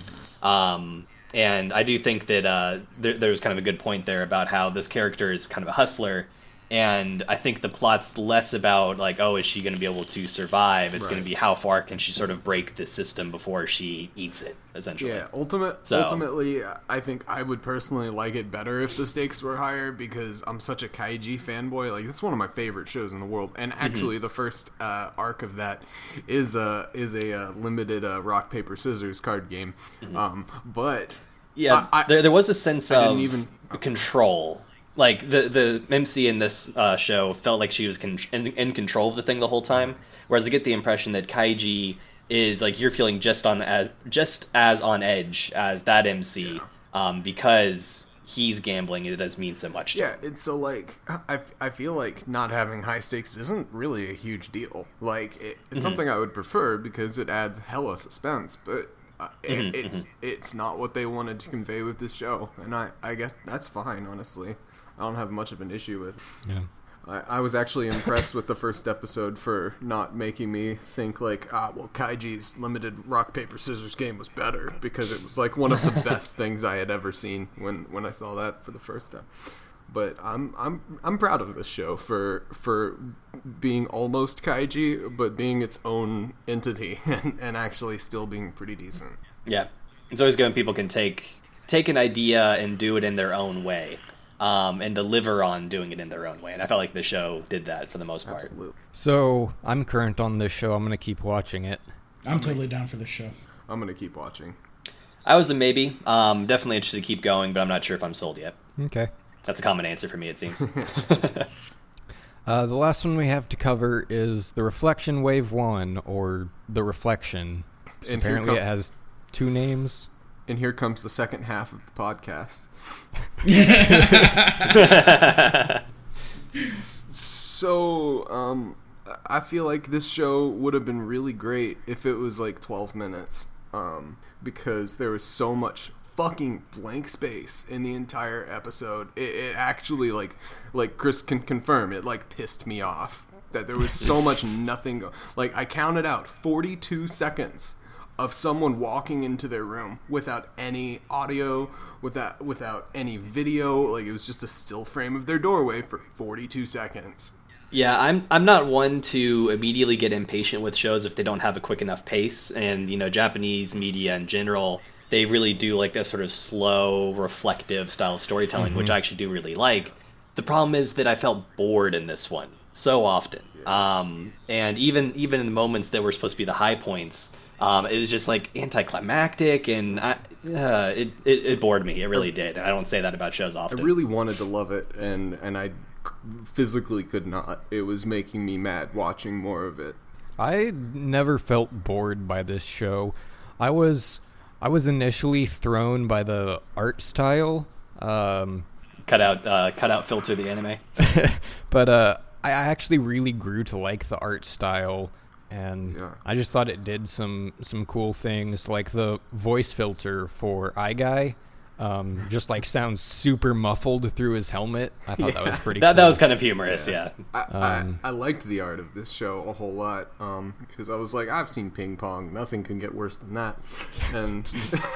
Um, and I do think that uh, there, there's kind of a good point there about how this character is kind of a hustler. And I think the plot's less about, like, oh, is she going to be able to survive? It's going Right. to be how far can she sort of break the system before she eats it, essentially. Yeah, ultimate, So- ultimately, I think I would personally like it better if the stakes were higher because I'm such a Kaiji fanboy. Like, it's one of my favorite shows in the world, and actually, the first uh, arc of that is a is a uh, limited uh, rock paper scissors card game. Um, but Yeah, I- I- there, there was a sense I of didn't even- control. Like, the, the M C in this uh, show felt like she was con- in, in control of the thing the whole time, whereas I get the impression that Kaiji is, like, you're feeling just on as just as on edge as that M C, um, because he's gambling and it does mean so much to yeah, him. it's so like I, I feel like not having high stakes isn't really a huge deal. Like it, it's something I would prefer because it adds hella suspense, but. Uh, it, it's it's not what they wanted to convey with this show, and I, I guess that's fine. Honestly, I don't have much of an issue with. Yeah. I, I was actually impressed with the first episode for not making me think like, ah, well, Kaiji's limited rock paper scissors game was better because it was like one of the best things I had ever seen when, when I saw that for the first time. But I'm I'm I'm proud of this show for for being almost Kaiji, but being its own entity and, and actually still being pretty decent. Yeah, it's always good when people can take take an idea and do it in their own way, um, and deliver on doing it in their own way. And I felt like the show did that for the most part. Absolutely. So I'm current on this show. I'm gonna keep watching it. I'm totally down for this show. I'm gonna keep watching. I was a maybe. Um, definitely interested to keep going, but I'm not sure if I'm sold yet. Okay. That's a common answer for me, it seems. Uh, the last one we have to cover is the Reflection Wave one, or the Reflection. So And here apparently come- it has two names. And here comes the second half of the podcast. So, um, I feel like this show would have been really great if it was like twelve minutes, um, because there was so much fucking blank space in the entire episode. It, it actually, like, like Chris can confirm, it like pissed me off that there was so much nothing. Go- like, I counted out forty-two seconds of someone walking into their room without any audio, without without any video. Like, it was just a still frame of their doorway for forty-two seconds. Yeah, I'm I'm not one to immediately get impatient with shows if they don't have a quick enough pace. And, you know, Japanese media in general, they really do like a sort of slow, reflective style of storytelling, mm-hmm. which I actually do really like. The problem is that I felt bored in this one so often. Um, and even even in the moments that were supposed to be the high points, um, it was just like anticlimactic, and I, uh, it, it it bored me. It really did. And I don't say that about shows often. I really wanted to love it, and and I physically could not. It was making me mad watching more of it. I never felt bored by this show. I was I was initially thrown by the art style. Um, cut out uh, cut out filter the anime. but uh, I actually really grew to like the art style, and Yeah. I just thought it did some some cool things, like the voice filter for iGuy. Um, just like sounds super muffled through his helmet. I thought that was pretty that cool. that was kind of humorous, yeah. I, Um, I I liked the art of this show a whole lot, um, because I was like, I've seen ping pong. Nothing can get worse than that. And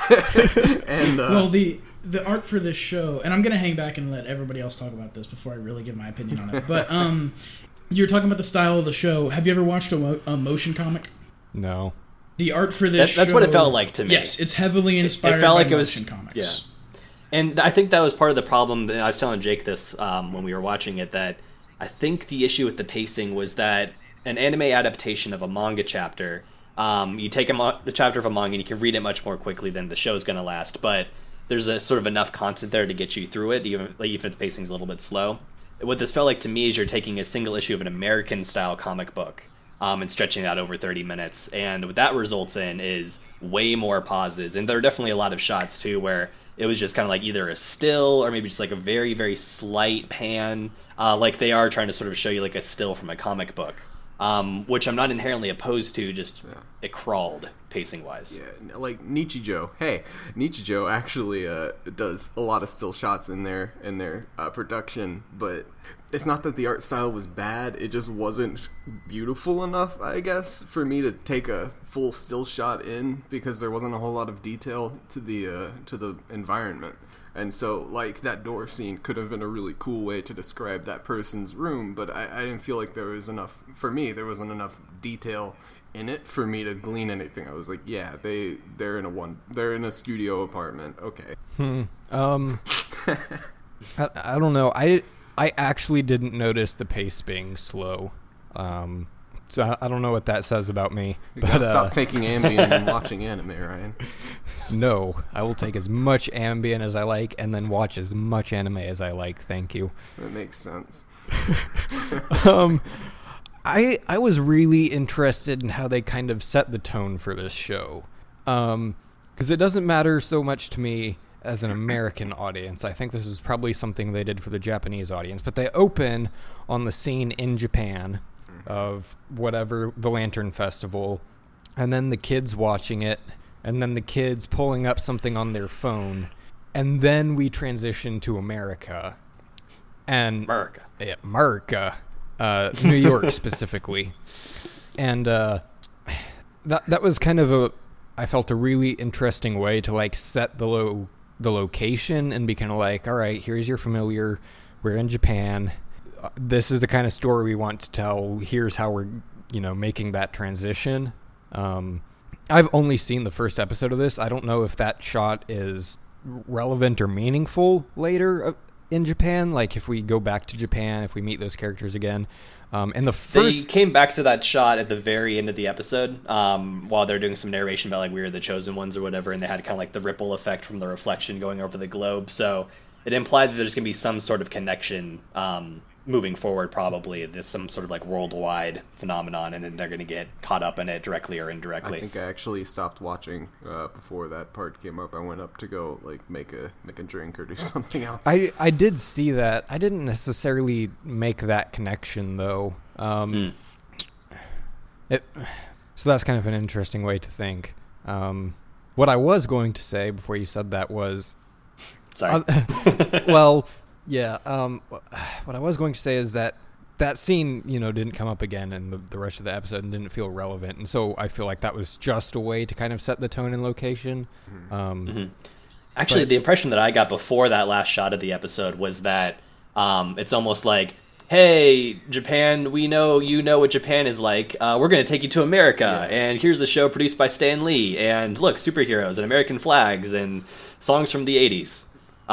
and uh, Well, the the art for this show, and I'm gonna hang back and let everybody else talk about this before I really give my opinion on it. But um, you're talking about the style of the show. Have you ever watched a, mo- a motion comic? No. The art for this That- that's show, what it felt like to me. Yes, it's heavily inspired it felt by like it was- motion comics. yeah. And I think that was part of the problem. That I was telling Jake this um, when we were watching it, that I think the issue with the pacing was that an anime adaptation of a manga chapter, um, you take a, mo- a chapter of a manga and you can read it much more quickly than the show's going to last, but there's a sort of enough content there to get you through it, even, like, even if the pacing's a little bit slow. What this felt like to me is you're taking a single issue of an American-style comic book um, and stretching it out over thirty minutes, and what that results in is way more pauses, and there are definitely a lot of shots, too, where it was just kind of like either a still or maybe just like a very, very slight pan, uh, like they are trying to sort of show you like a still from a comic book, um, which I'm not inherently opposed to, just Yeah. it crawled pacing-wise. yeah, like Nichijou. Hey, Nichijou actually uh, does a lot of still shots in their in their uh, production, but it's not that the art style was bad. It just wasn't beautiful enough, I guess, for me to take a full still shot in, because there wasn't a whole lot of detail to the uh, to the environment. And so, like, that door scene could have been a really cool way to describe that person's room, but I, I didn't feel like there was enough, for me, there wasn't enough detail in it for me to glean anything. I was like, yeah, they, they're in a one, they're in a studio apartment, okay. Hmm. Um, I, I don't know. I, I actually didn't notice the pace being slow. Um, so I, I don't know what that says about me. You But gotta uh, stop taking Ambien and watching anime, Ryan. no, I will take as much Ambien as I like and then watch as much anime as I like. Thank you. That makes sense. um, I I was really interested in how they kind of set the tone for this show, um, because it doesn't matter so much to me as an American audience. I think this is probably something they did for the Japanese audience, but they open on the scene in Japan of whatever, the Lantern Festival, and then the kids watching it, and then the kids pulling up something on their phone, and then we transition to America. And America. Yeah, America. Uh, New York specifically. And uh, that that was kind of a, I felt a really interesting way to like set the lo- the location and be kind of like, all right, here's your familiar. We're in Japan. Uh, This is the kind of story we want to tell. Here's how we're, you know, making that transition. Um, I've only seen the first episode of this. I don't know if that shot is relevant or meaningful later uh, in Japan. Like if we go back to Japan, if we meet those characters again. Um, and the first They came back to that shot at the very end of the episode, um, while they're doing some narration about like we were the chosen ones or whatever, and they had kind of like the ripple effect from the reflection going over the globe. So it implied that there's going to be some sort of connection um, moving forward, probably. There's some sort of like worldwide phenomenon, and then they're going to get caught up in it directly or indirectly. I think I actually stopped watching uh, before that part came up. I went up to go like make a make a drink or do something else. I I did see that. I didn't necessarily make that connection though. Um, mm. It so that's kind of an interesting way to think. Um, what I was going to say before you said that was, sorry. Uh, well, yeah. Um, what I was going to say is that that scene, you know, didn't come up again in the, the rest of the episode and didn't feel relevant, and so I feel like that was just a way to kind of set the tone and location. Um, mm-hmm. Actually, but, the impression that I got before that last shot of the episode was that um, it's almost like, hey, Japan, we know you know what Japan is like. Uh, we're going to take you to America, yeah. and here's the show produced by Stan Lee, and look, superheroes and American flags and songs from the eighties.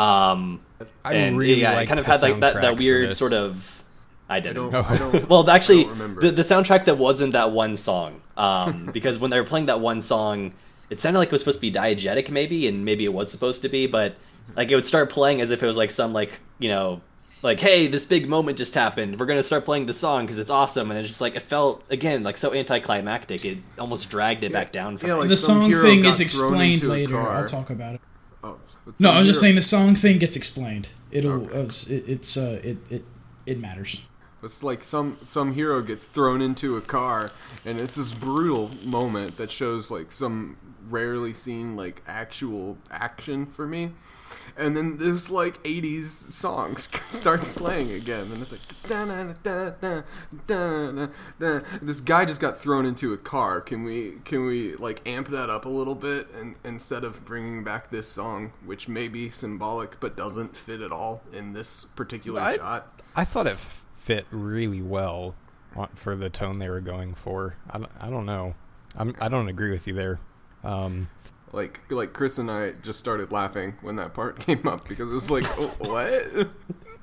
Um, I and really yeah, liked it kind of the had like that, that soundtrack weird for this. sort of. I didn't. I don't, I don't, well, actually, I don't remember. the the soundtrack that wasn't that one song, um, because when they were playing that one song, it sounded like it was supposed to be diegetic, maybe, and maybe it was supposed to be, but like it would start playing as if it was like some like you know. Like, hey, this big moment just happened. We're going to start playing the song because it's awesome. And it's just like, it felt, again, like so anticlimactic. It almost dragged it Yeah. back down from Yeah, me. like the some song hero thing got is thrown explained into a later. car. I'll talk about it. Oh, but No, some I was just hero- saying the song thing gets explained. It'll, Okay. uh, it, it's, uh, it, it, it matters. It's like some some hero gets thrown into a car, and it's this brutal moment that shows like some rarely seen like actual action for me. And then this like eighties songs starts playing again, and it's like da da da da da da da. This guy just got thrown into a car. Can we can we like amp that up a little bit, and instead of bringing back this song, which may be symbolic but doesn't fit at all in this particular I- shot? I thought it fit really well on- for the tone they were going for. I, don't- I don't know. I'm, I don't agree with you there. Um, Like like Chris and I just started laughing when that part came up because it was like, oh, what?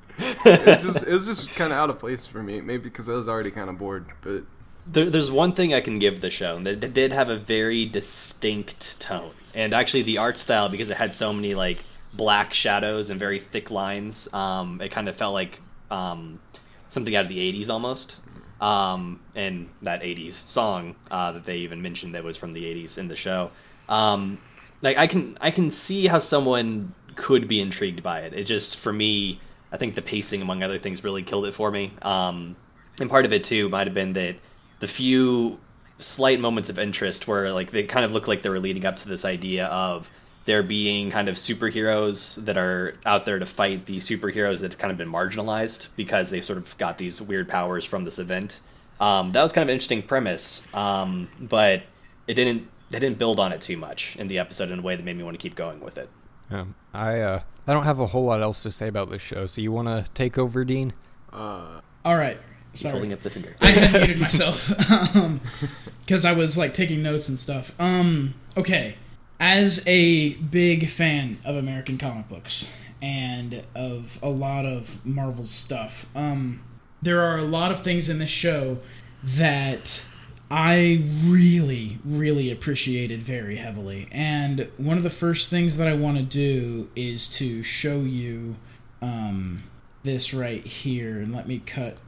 It's just it was just kind of out of place for me. Maybe because I was already kind of bored, but There, there's one thing I can give the show, and it did have a very distinct tone. And actually, the art style, because it had so many like black shadows and very thick lines, um, it kind of felt like um, something out of the eighties almost. Um, and that eighties song uh, that they even mentioned that was from the eighties in the show. Um, like I can I can see how someone could be intrigued by it. It just, for me, I think the pacing, among other things, really killed it for me. Um, and part of it too might have been that the few slight moments of interest where like they kind of look like they were leading up to this idea of there being kind of superheroes that are out there to fight the superheroes that have kind of been marginalized because they sort of got these weird powers from this event. Um, that was kind of an interesting premise, um, but it didn't. They didn't build on it too much in the episode in a way that made me want to keep going with it. yeah, I uh, I don't have a whole lot else to say about this show. So you want to take over, Dean? uh, All right. He's Sorry. holding up the finger. I had muted myself because I was like taking notes and stuff. Um, okay, as a big fan of American comic books and of a lot of Marvel's stuff, um, there are a lot of things in this show that I really, really appreciated very heavily. And one of the first things that I want to do is to show you um, this right here. And let me cut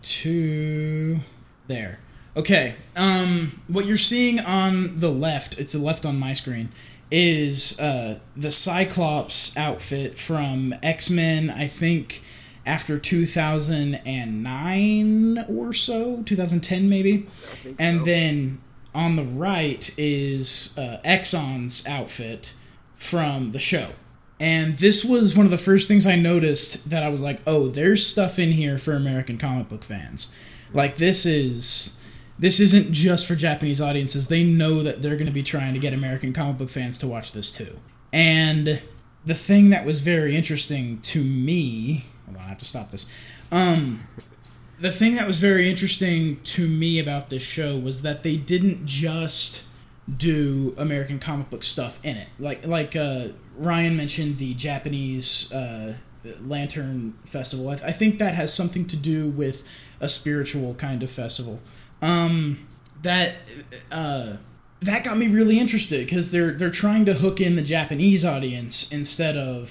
to there. Okay. Um, what you're seeing on the left, it's the left on my screen, is uh, the Cyclops outfit from X-Men, I think, after two thousand nine or so, two thousand ten maybe. And so. then on the right is uh, Exxon's outfit from the show. And this was one of the first things I noticed that I was like, oh, there's stuff in here for American comic book fans. Like, this is... This isn't just for Japanese audiences. They know that they're going to be trying to get American comic book fans to watch this too. And the thing that was very interesting to me... Hold on, I have to stop this. Um, the thing that was very interesting to me about this show was that they didn't just do American comic book stuff in it. Like like uh, Ryan mentioned the Japanese uh, Lantern Festival. I, I think that has something to do with a spiritual kind of festival. Um, that uh, that got me really interested because they're they're trying to hook in the Japanese audience instead of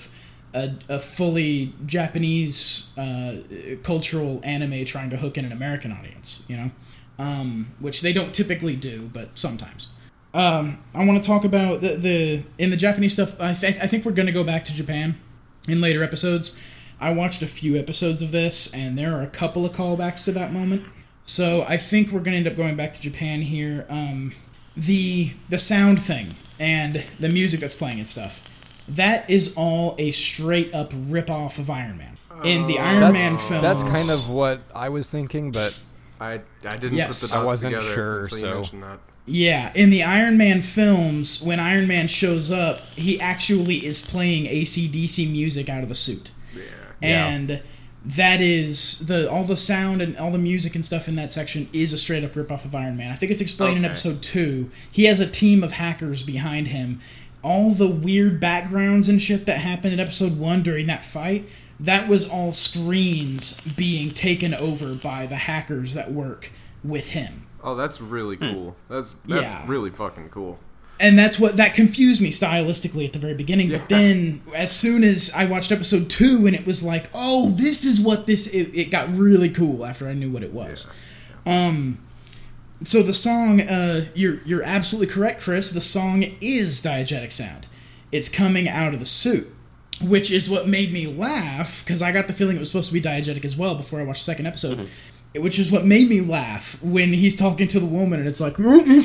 a, a fully Japanese uh, cultural anime trying to hook in an American audience, you know? Um, which they don't typically do, but sometimes. Um, I want to talk about the, the in the Japanese stuff. I, th- I think we're going to go back to Japan in later episodes. I watched a few episodes of this, and there are a couple of callbacks to that moment. So I think we're going to end up going back to Japan here. Um, the the sound thing and the music that's playing and stuff, that is all a straight up rip-off of Iron Man. In the Iron That's- Man films... That's kind of what I was thinking, but I I didn't Yes. put the dots I wasn't together sure, until you so- mentioned that. Yeah, in the Iron Man films, when Iron Man shows up, he actually is playing A C D C music out of the suit. Yeah. And that is the all the sound and all the music and stuff in that section is a straight up ripoff of Iron Man. I think it's explained in Okay. episode two. He has a team of hackers behind him. All the weird backgrounds and shit that happened in episode one during that fight, that was all screens being taken over by the hackers that work with him. Oh, that's really cool. That's that's Yeah. really fucking cool. And that's what that confused me stylistically at the very beginning. Yeah. But then, as soon as I watched episode two, and it was like, "Oh, this is what this." It, it got really cool after I knew what it was. Um, so the song, uh, you're you're absolutely correct, Chris. The song is diegetic sound. It's coming out of the suit, which is what made me laugh because I got the feeling it was supposed to be diegetic as well before I watched the second episode. Which is what made me laugh when he's talking to the woman and it's like,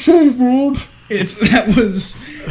it's that was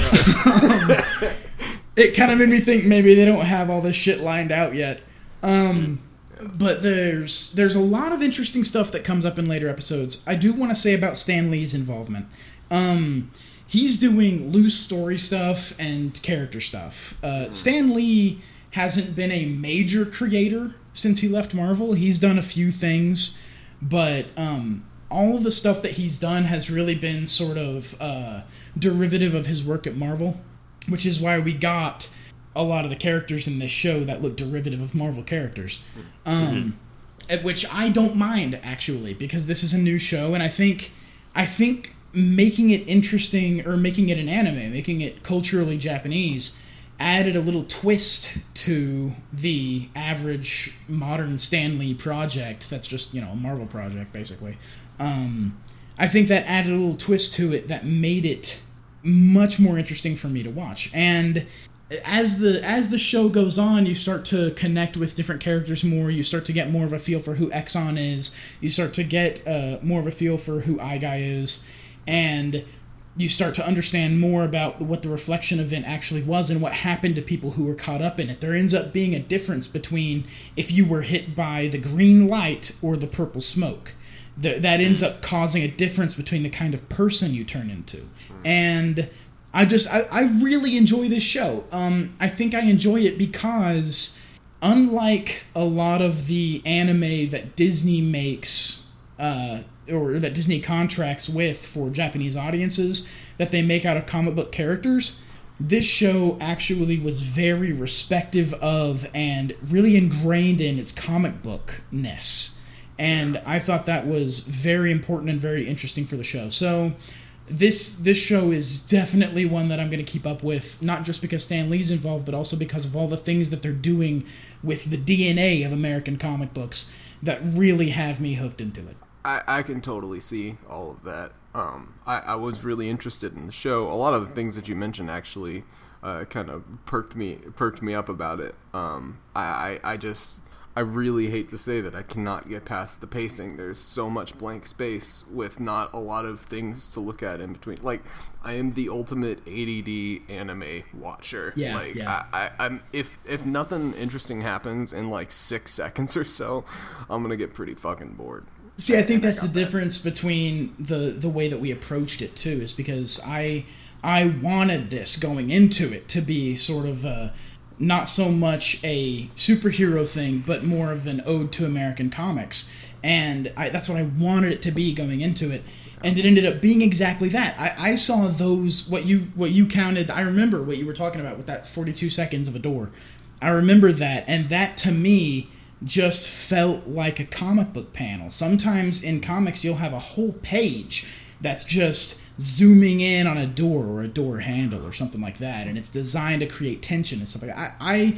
um, it kind of made me think maybe they don't have all this shit lined out yet. Um, but there's there's a lot of interesting stuff that comes up in later episodes. I do want to say about Stan Lee's involvement. Um, he's doing loose story stuff and character stuff. Uh, Stan Lee hasn't been a major creator since he left Marvel. He's done a few things. But um, all of the stuff that he's done has really been sort of uh, derivative of his work at Marvel, which is why we got a lot of the characters in this show that look derivative of Marvel characters. Um, mm-hmm. Which I don't mind, actually, because this is a new show, and I think I think making it interesting, or making it an anime, making it culturally Japanese, added a little twist to the average modern Stan Lee project that's just, you know, a Marvel project, basically. Um, I think that added a little twist to it that made it much more interesting for me to watch. And as the as the show goes on, you start to connect with different characters more. You start to get more of a feel for who Exxon is. You start to get uh, more of a feel for who I-Guy is. And you start to understand more about what the reflection event actually was and what happened to people who were caught up in it. There ends up being a difference between if you were hit by the green light or the purple smoke. The, that ends up causing a difference between the kind of person you turn into. And I just, I, I really enjoy this show. Um, I think I enjoy it because, unlike a lot of the anime that Disney makes, uh, or that Disney contracts with for Japanese audiences that they make out of comic book characters, this show actually was very respective of and really ingrained in its comic bookness. And I thought that was very important and very interesting for the show. So this this show is definitely one that I'm going to keep up with, not just because Stan Lee's involved, but also because of all the things that they're doing with the D N A of American comic books that really have me hooked into it. I, I can totally see all of that. Um, I, I was really interested in the show. A lot of the things that you mentioned actually uh, kind of perked me perked me up about it. Um, I, I, I just I really hate to say that I cannot get past the pacing. There's so much blank space with not a lot of things to look at in between. Like, I am the ultimate A D D anime watcher. Yeah, like, yeah. I, I, I'm if if nothing interesting happens in like six seconds or so, I'm gonna get pretty fucking bored. See, I think And I that's the got that. difference between the the way that we approached it too, is because I I wanted this going into it to be sort of a, not so much a superhero thing, but more of an ode to American comics, and I, that's what I wanted it to be going into it, and it ended up being exactly that. I, I saw those what you what you counted. I remember what you were talking about with that forty-two seconds of a door. I remember that, and that to me just felt like a comic book panel. Sometimes in comics you'll have a whole page that's just zooming in on a door or a door handle or something like that, and it's designed to create tension and stuff like that. I, I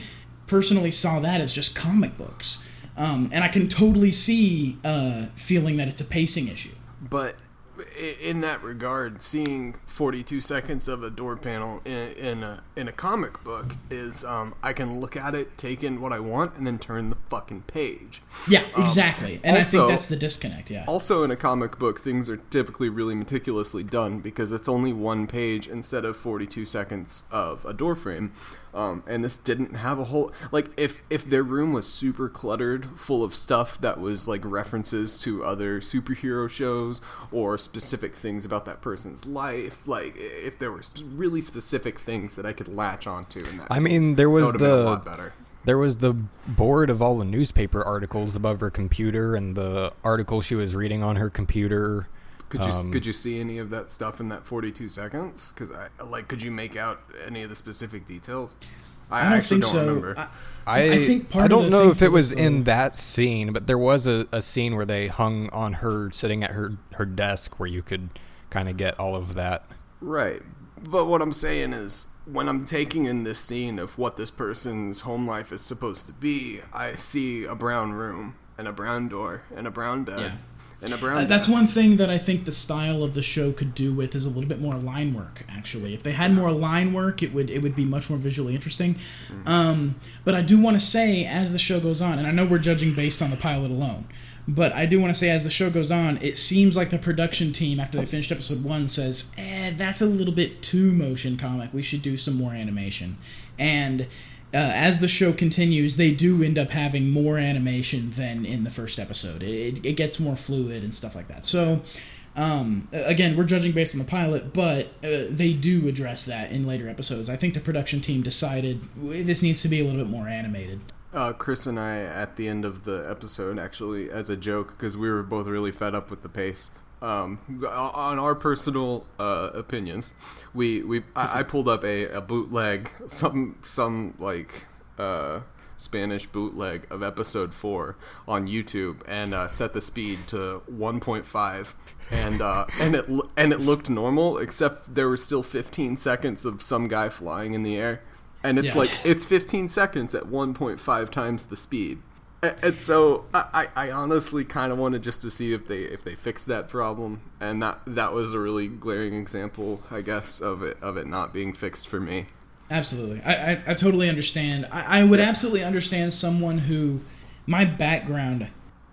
personally saw that as just comic books. Um, and I can totally see uh, feeling that it's a pacing issue. But in that regard, seeing forty-two seconds of a door panel in, in a in a comic book is um, I can look at it, take in what I want, and then turn the fucking page. Yeah, exactly. Um, and also, I think that's the disconnect, yeah. Also, in a comic book, things are typically really meticulously done because it's only one page instead of forty-two seconds of a door frame. Um, and this didn't have a whole... Like, if, if their room was super cluttered, full of stuff that was, like, references to other superhero shows or specific things about that person's life, like, if there were really specific things that I could latch onto in that I scene, mean, there was that would have been a the... lot better. There was the board of all the newspaper articles above her computer and the article she was reading on her computer. Could you um, could you see any of that stuff in that forty-two seconds? Because I like, could you make out any of the specific details? I, I don't actually think don't so. remember. I, I, I think part I don't of the know thing if for it was this, in though- that scene, but there was a, a scene where they hung on her sitting at her, her desk where you could kind of get all of that. Right. But what I'm saying is, when I'm taking in this scene of what this person's home life is supposed to be, I see a brown room and a brown door and a brown bed. Yeah. And a brown Uh, that's desk. one thing that I think the style of the show could do with is a little bit more line work. Actually, if they had more line work, it would it would be much more visually interesting. Mm-hmm. Um, but I do want to say, as the show goes on, and I know we're judging based on the pilot alone, but I do want to say, as the show goes on, it seems like the production team, after they finished episode one, says, "Eh, that's a little bit too motion comic. We should do some more animation." And Uh, as the show continues, they do end up having more animation than in the first episode. It, it gets more fluid and stuff like that. So, um, again, we're judging based on the pilot, but uh, they do address that in later episodes. I think the production team decided this needs to be a little bit more animated. Uh, Chris and I, at the end of the episode, actually, as a joke, because we were both really fed up with the pace, um, on our personal uh, opinions, we, we I, I pulled up a, a bootleg, some some like uh, Spanish bootleg of episode four on YouTube, and uh, set the speed to one point five, and uh, and it and it looked normal, except there were still fifteen seconds of some guy flying in the air. And it's Yeah. like, it's fifteen seconds at one point five times the speed. And so I, I honestly kind of wanted just to see if they if they fixed that problem. And that that was a really glaring example, I guess, of it of it not being fixed for me. Absolutely. I, I, I totally understand. I, I would absolutely understand someone who, my background,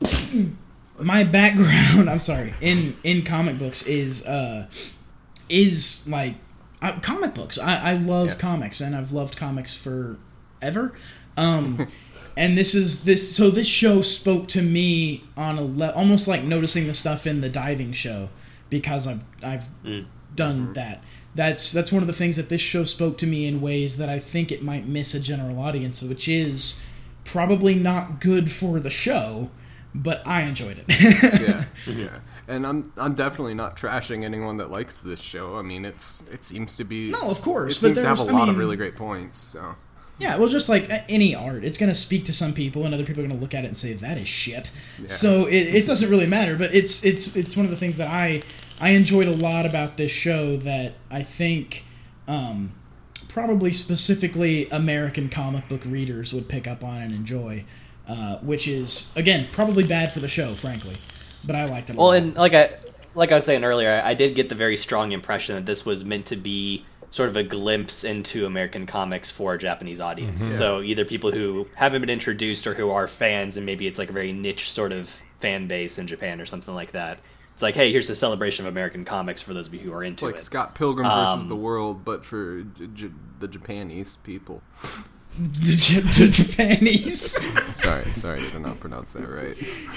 my background, I'm sorry, in, in comic books is, uh, is like, I, comic books. I, I love Yeah. comics, and I've loved comics forever. Um, and this is this. So this show spoke to me on a le- almost like noticing the stuff in the diving show, because I've I've Mm. done that. That's that's one of the things that this show spoke to me in ways that I think it might miss a general audience, which is probably not good for the show, but I enjoyed it. Yeah, yeah. And I'm I'm definitely not trashing anyone that likes this show. I mean, it's it seems to be No, of course, It but seems to have a there's- I lot of mean- really great points. So Yeah, well, just like any art, it's going to speak to some people, and other people are going to look at it and say that is shit. So it, it doesn't really matter. But it's it's it's one of the things that I I enjoyed a lot about this show that I think um, probably specifically American comic book readers would pick up on and enjoy, uh, which is again probably bad for the show, frankly. But I liked it a Well, lot. and like I like I was saying earlier, I did get the very strong impression that this was meant to be sort of a glimpse into American comics for a Japanese audience. Mm-hmm. So either people who haven't been introduced or who are fans, and maybe it's like a very niche sort of fan base in Japan or something like that. It's like, hey, here's a celebration of American comics for those of you who are it's into like it. Scott Pilgrim versus Um, the World, but for J- J- the Japanese people. the, J- the Japanese. Sorry, sorry, I did not pronounce that right.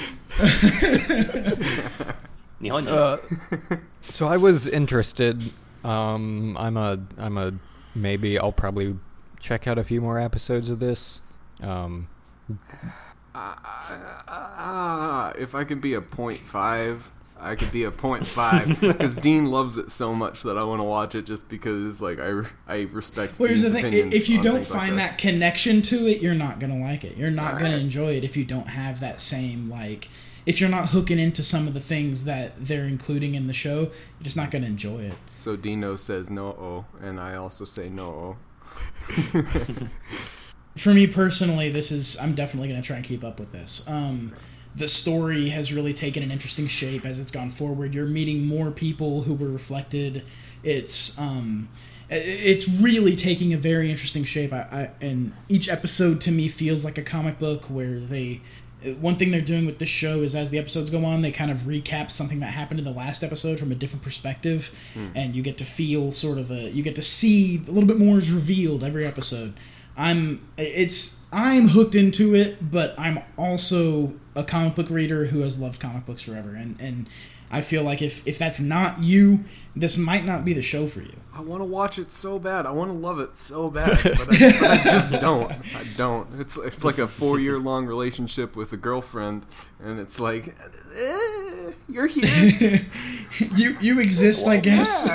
Nihonji. Uh, so I was interested. Um, I'm a, I'm a, maybe I'll probably check out a few more episodes of this. Um, Ah, if I could be a point five, I could be a point five. Because Dean loves it so much that I want to watch it just because, like, I, I respect Well, here's Dean's the thing: opinions if you on don't things like find this. that connection to it, you're not gonna like it. You're not gonna Alright. enjoy it if you don't have that same like. If you're not hooking into some of the things that they're including in the show, you're just not gonna enjoy it. So Dino says no-oh, and I also say no-oh. for me personally, this is I'm definitely going to try and keep up with this. Um, the story has really taken an interesting shape as it's gone forward. You're meeting more people who were reflected. It's um, it's really taking a very interesting shape. I, I and each episode to me feels like a comic book where they. One thing they're doing with this show is as the episodes go on, they kind of recap something that happened in the last episode from a different perspective, mm. and you get to feel sort of a, you get to see a little bit more is revealed every episode. I'm, it's, I'm hooked into it, but I'm also a comic book reader who has loved comic books forever, and, and I feel like if, if that's not you, this might not be the show for you. I want to watch it so bad. I want to love it so bad, but I, but I just don't. I don't. It's it's like a four-year-long relationship with a girlfriend, and it's like, eh, you're here. you you exist, I guess.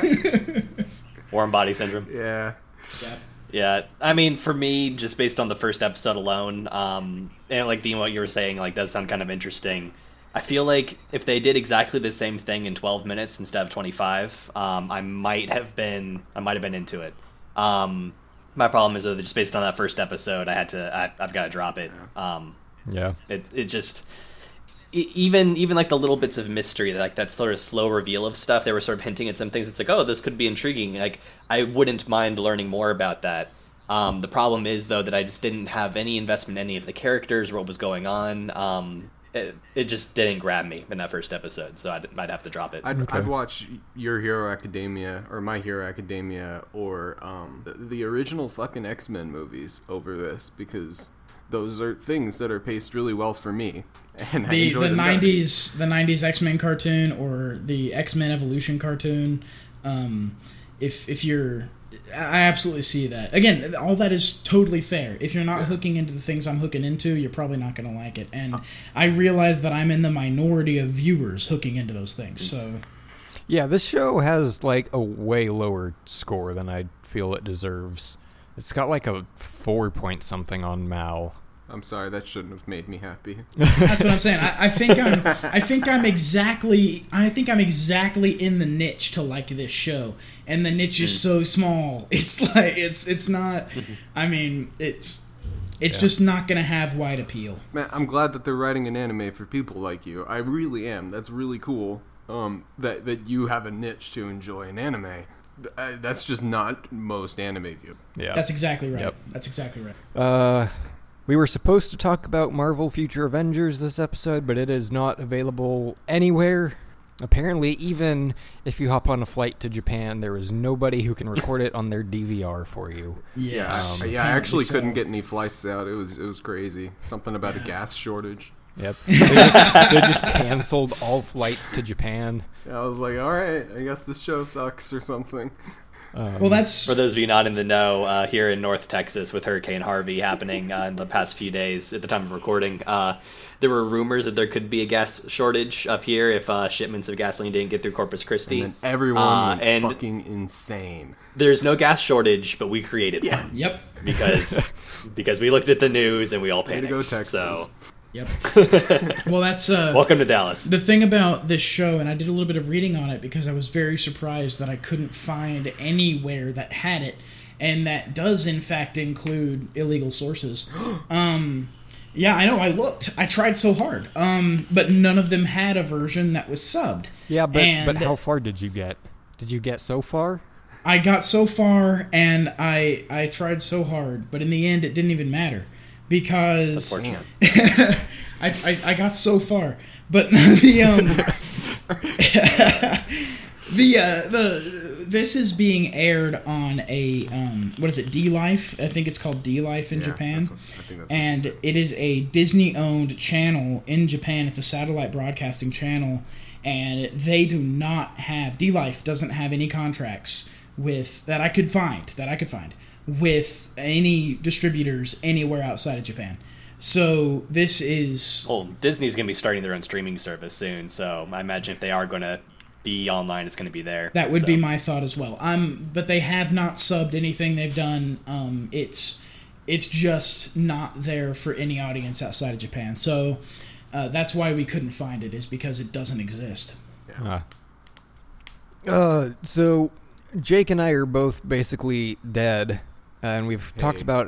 Warm body syndrome. Yeah. Yeah. Yeah, I mean, for me, just based on the first episode alone, um, and like Dean, what you were saying, like, does sound kind of interesting. I feel like if they did exactly the same thing in twelve minutes instead of twenty-five, um, I might have been, I might have been into it. Um, my problem is though, that just based on that first episode, I had to, I, I've got to drop it. Um, yeah. It, it just, it, even, even like the little bits of mystery, like that sort of slow reveal of stuff, they were sort of hinting at some things. It's like, oh, this could be intriguing. Like, I wouldn't mind learning more about that. Um, the problem is though that I just didn't have any investment in any of the characters or what was going on. Um, It, it just didn't grab me in that first episode, so I'd, I'd have to drop it. I'd, Okay. I'd watch Your Hero Academia or My Hero Academia or um, the, the original fucking X-Men movies over this because those are things that are paced really well for me. And I The enjoy the them nineties the nineties X-Men cartoon or the X-Men Evolution cartoon. Um, if if you're I absolutely see that. Again, all that is totally fair. If you're not hooking into the things I'm hooking into, you're probably not going to like it. And I realize that I'm in the minority of viewers hooking into those things. So, Yeah, this show has like a way lower score than I feel it deserves. It's got like a four point something on Mal. I'm sorry, that shouldn't have made me happy. that's what I'm saying. I, I think I'm. I think I'm exactly. I think I'm exactly in the niche to like this show, and the niche is so small. It's like it's. It's not. I mean, it's. It's yeah. just not gonna have wide appeal. Man, I'm glad that they're writing an anime for people like you. I really am. That's really cool. Um, that that you have a niche to enjoy an anime. Uh, that's just not most anime view. Yeah, that's exactly right. Yep. That's exactly right. Uh. We were supposed to talk about Marvel Future Avengers this episode, but it is not available anywhere. Apparently, even if you hop on a flight to Japan, there is nobody who can record it on their D V R for you. Yes. Um, yeah, I actually so. couldn't get any flights out. It was it was crazy. Something about a gas shortage. Yep. They just, they just canceled all flights to Japan. Yeah, I was like, all right, I guess this show sucks or something. Um, well, that's for those of you not in the know. Uh, here in North Texas, with Hurricane Harvey happening uh, in the past few days, at the time of recording, uh, there were rumors that there could be a gas shortage up here if uh, shipments of gasoline didn't get through Corpus Christi. And then everyone uh, went and fucking insane. There's no gas shortage, but we created yeah. one. Yep. Because because we looked at the news and we all panicked. Way to go, Texas. So. Yep. Well, that's uh, welcome to Dallas. The thing about this show, and I did a little bit of reading on it because I was very surprised that I couldn't find anywhere that had it, and that does in fact include illegal sources. um, yeah, I know. I looked. I tried so hard, um, but none of them had a version that was subbed. Yeah, but and but how far did you get? Did you get so far? I got so far, and I I tried so hard, but in the end, it didn't even matter. Because I, I I got so far, but the um the uh, the this is being aired on a um what is it D Life? I think it's called D Life in yeah, Japan, that's what, I think that's and what it is a Disney owned channel in Japan. It's a satellite broadcasting channel, and they do not have D Life doesn't have any contracts with that I could find that I could find. with any distributors anywhere outside of Japan. So this is... Well, Disney's going to be starting their own streaming service soon, so I imagine if they are going to be online, it's going to be there. That would so. be my thought as well. Um, but they have not subbed anything they've done. Um, it's it's just not there for any audience outside of Japan. So uh, that's why we couldn't find it, is because it doesn't exist. Yeah. Uh, uh, so Jake and I are both basically dead. And we've Hey. talked about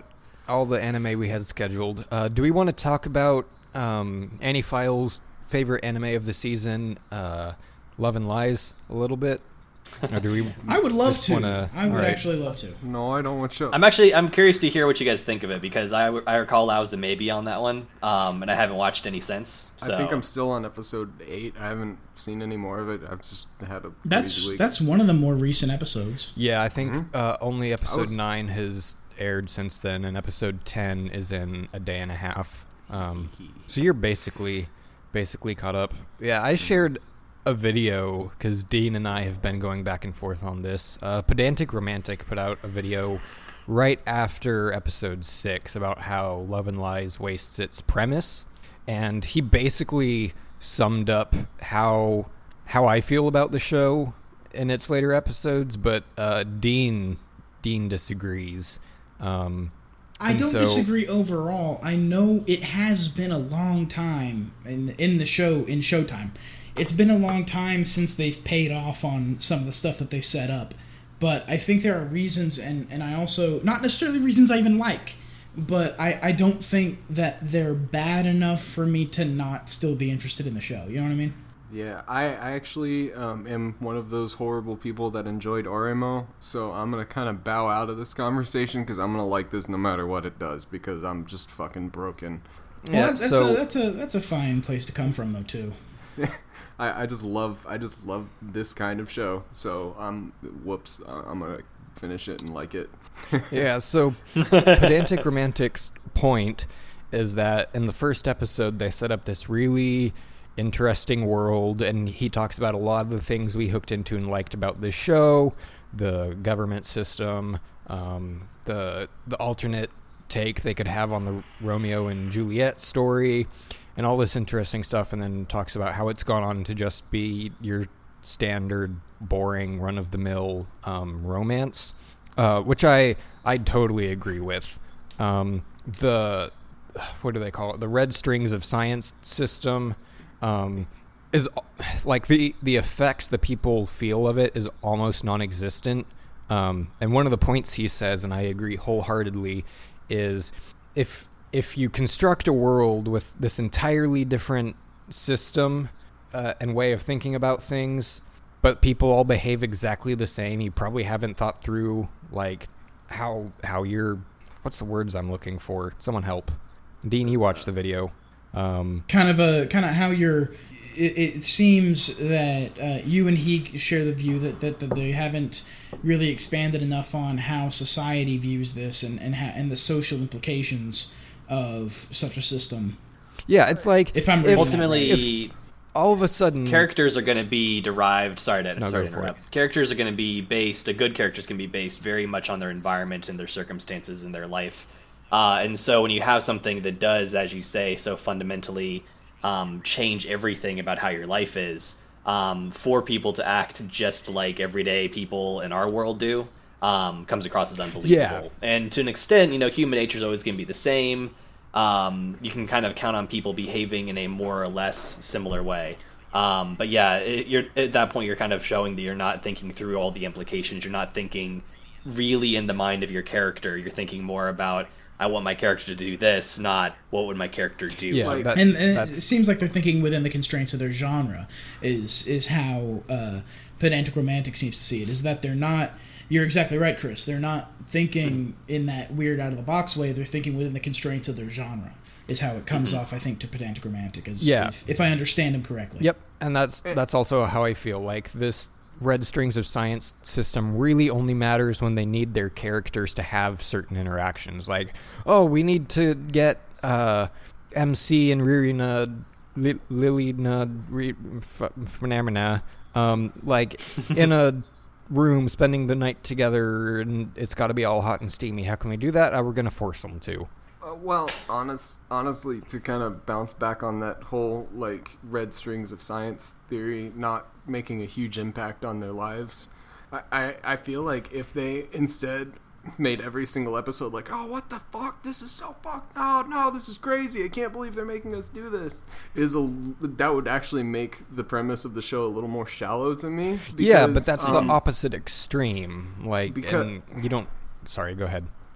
all the anime we had scheduled. Uh, do we want to talk about um, Annie File's favorite anime of the season, uh, Love and Lies, a little bit? Or do we? I would love just to. Wanna, I would right. actually love to. No, I don't want to. I'm actually I'm curious to hear what you guys think of it because I, I recall I was a maybe on that one, um, and I haven't watched any since. So. I think I'm still on episode eight. I haven't seen any more of it. I've just had a That's crazy week. that's one of the more recent episodes. Yeah, I think Mhm. uh, only episode was- nine has aired since then, and episode ten is in a day and a half. Um, so you're basically basically caught up. Yeah, I shared a video because Dean and I have been going back and forth on this. Uh, Pedantic Romantic put out a video right after episode six about how Love and Lies wastes its premise, and he basically summed up how how I feel about the show in its later episodes, but uh, Dean Dean disagrees. Um, I And don't so- disagree overall. I know it has been a long time in in the show in Showtime. It's been a long time since they've paid off on some of the stuff that they set up. But I think there are reasons, and, and I also, not necessarily reasons I even like, but I, I don't think that they're bad enough for me to not still be interested in the show. You know what I mean? Yeah, I, I actually um, am one of those horrible people that enjoyed R M O, so I'm going to kind of bow out of this conversation because I'm going to like this no matter what it does because I'm just fucking broken. Well, yeah, that, that's, so a, that's, a, that's a fine place to come from, though, too. I, I just love I just love this kind of show, so um, whoops, uh, I'm going to finish it and like it. yeah, so Pedantic Romantic's point is that in the first episode they set up this really interesting world, and he talks about a lot of the things we hooked into and liked about this show, the government system, um, the the alternate take they could have on the Romeo and Juliet story, and all this interesting stuff, and then talks about how it's gone on to just be your standard, boring, run-of-the-mill um, romance, uh, which I I totally agree with. Um, the what do they call it? The red strings of science system um, is like the the effects that people feel of it is almost non-existent. Um, and one of the points he says, and I agree wholeheartedly, is if if you construct a world with this entirely different system uh, and way of thinking about things, but people all behave exactly the same, you probably haven't thought through like how how you're what's the words I'm looking for? Someone help. Dean, you watched the video. Um, kind of a kind of how you're it, it seems that uh, you and he share the view that, that, that they haven't really expanded enough on how society views this and and, ha- and the social implications of such a system. yeah, it's like If I'm if- reading that Ultimately, if all of a sudden characters are going to be derived. Sorry to, No, sorry go to for interrupt. Characters are going to be based. A good characters can be based very much on their environment and their circumstances in their life. Uh, and so when you have something that does, as you say, so fundamentally um, change everything about how your life is, um, for people to act just like everyday people in our world do, um, comes across as unbelievable. Yeah. And to an extent, you know, human nature is always going to be the same. Um, you can kind of count on people behaving in a more or less similar way. Um, but yeah, it, you're at that point, you're kind of showing that you're not thinking through all the implications. You're not thinking really in the mind of your character. You're thinking more about, I want my character to do this, not what would my character do. yeah, Like- that- And, and it that's- seems like they're thinking within the constraints of their genre is is how uh, Pedantic Romantic seems to see it, is that they're not, you're exactly right, Chris, they're not thinking in that weird out-of-the-box way, they're thinking within the constraints of their genre, is how it comes off, I think, to Pedantic Romantic, is, Yeah. if, if I understand him correctly. Yep, and that's that's also how I feel. Like this red strings of science system really only matters when they need their characters to have certain interactions. Like, oh, we need to get uh, M C and Ririna, Li- Lilina, Ri- F- Phenomena, um, like in a room spending the night together, and it's got to be all hot and steamy. How can we do that? Uh, we're gonna force them to. Uh, well, honest, honestly, to kind of bounce back on that whole like red strings of science theory not making a huge impact on their lives, I, I, I feel like if they instead made every single episode like, oh, what the fuck, this is so fucked, oh no, this is crazy, I can't believe they're making us do this, is a that would actually make the premise of the show a little more shallow to me. Because, yeah, but that's um, the opposite extreme. Like, because- and you don't. Sorry, go ahead.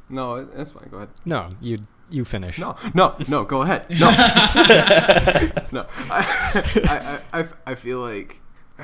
No, it- it's fine. Go ahead. No, you you finish. No, no, no. Go ahead. No, no. I, I, I, I feel like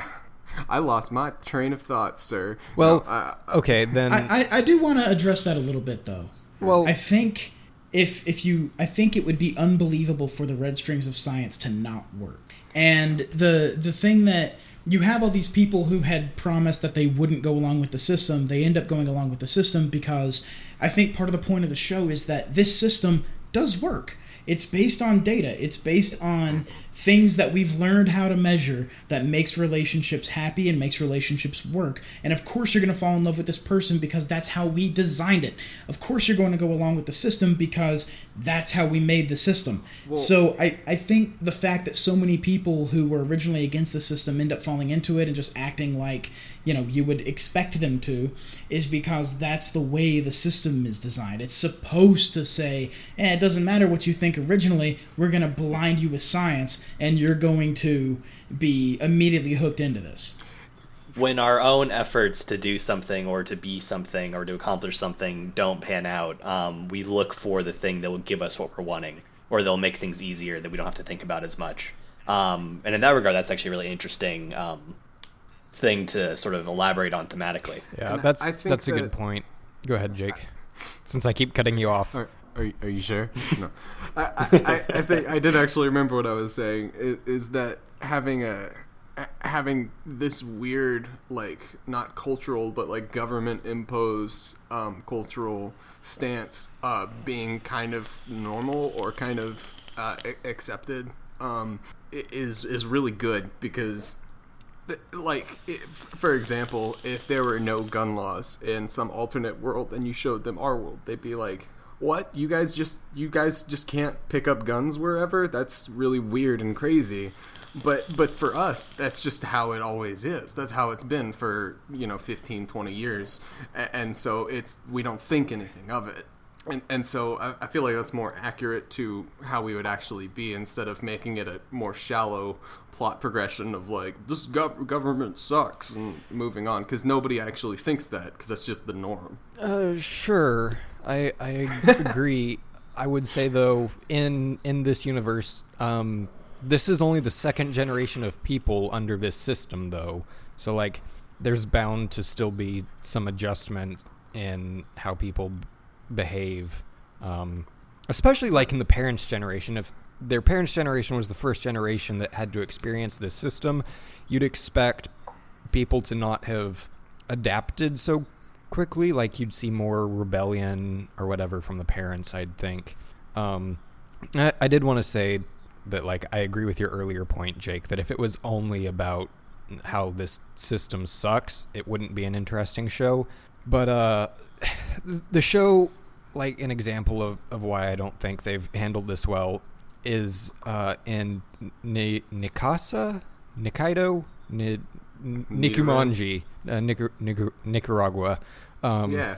I lost my train of thought, sir. Well, No, I, okay then. I, I, I do want to address that a little bit, though. well, I think if if you, I think it would be unbelievable for the red strings of science to not work. And the the thing that you have all these people who had promised that they wouldn't go along with the system, they end up going along with the system because I think part of the point of the show is that this system does work. It's based on data. It's based on things that we've learned how to measure that makes relationships happy and makes relationships work. And of course you're going to fall in love with this person because that's how we designed it. Of course you're going to go along with the system because that's how we made the system. Well, so I, I think the fact that so many people who were originally against the system end up falling into it and just acting like, you know, you would expect them to, is because that's the way the system is designed. It's supposed to say, eh, it doesn't matter what you think originally, we're going to blind you with science, and you're going to be immediately hooked into this. When our own efforts to do something or to be something or to accomplish something don't pan out, um, we look for the thing that will give us what we're wanting, or they'll make things easier that we don't have to think about as much. Um, and in that regard, that's actually a really interesting um, thing to sort of elaborate on thematically. yeah, and that's I think that's a that- good point. Go ahead, Jake. Since I keep cutting you off. Are, are, you- are you sure? No. I, I, I, I think I did actually remember what I was saying. Is, is that having a having this weird, like, not cultural but like government imposed um, cultural stance uh, being kind of normal or kind of uh, a- accepted um, i- is is really good because. Like, if, for example, if there were no gun laws in some alternate world and you showed them our world, they'd be like, what? You guys just you guys just can't pick up guns wherever? That's really weird and crazy. But but for us, that's just how it always is. That's how it's been for, you know, fifteen, twenty years. And, and so it's we don't think anything of it. And and so I, I feel like that's more accurate to how we would actually be instead of making it a more shallow plot progression of like, this gov- government sucks and moving on, because nobody actually thinks that because that's just the norm. Uh, sure. I I agree. I would say though, in in this universe, um, this is only the second generation of people under this system, though. So like, there's bound to still be some adjustment in how people behave, um, especially like in the parents' generation. If their parents' generation was the first generation that had to experience this system, you'd expect people to not have adapted so quickly. Like, you'd see more rebellion or whatever from the parents, I'd think. Um, I, I did want to say that, like, I agree with your earlier point, Jake, that if it was only about how this system sucks, it wouldn't be an interesting show. But uh, the show, like, an example of, of why I don't think they've handled this well is uh, in Ni- Nikasa? Nikaido? Ni- Nikumanji, uh, Nicar- Nicar- Nicaragua. Um, Yeah.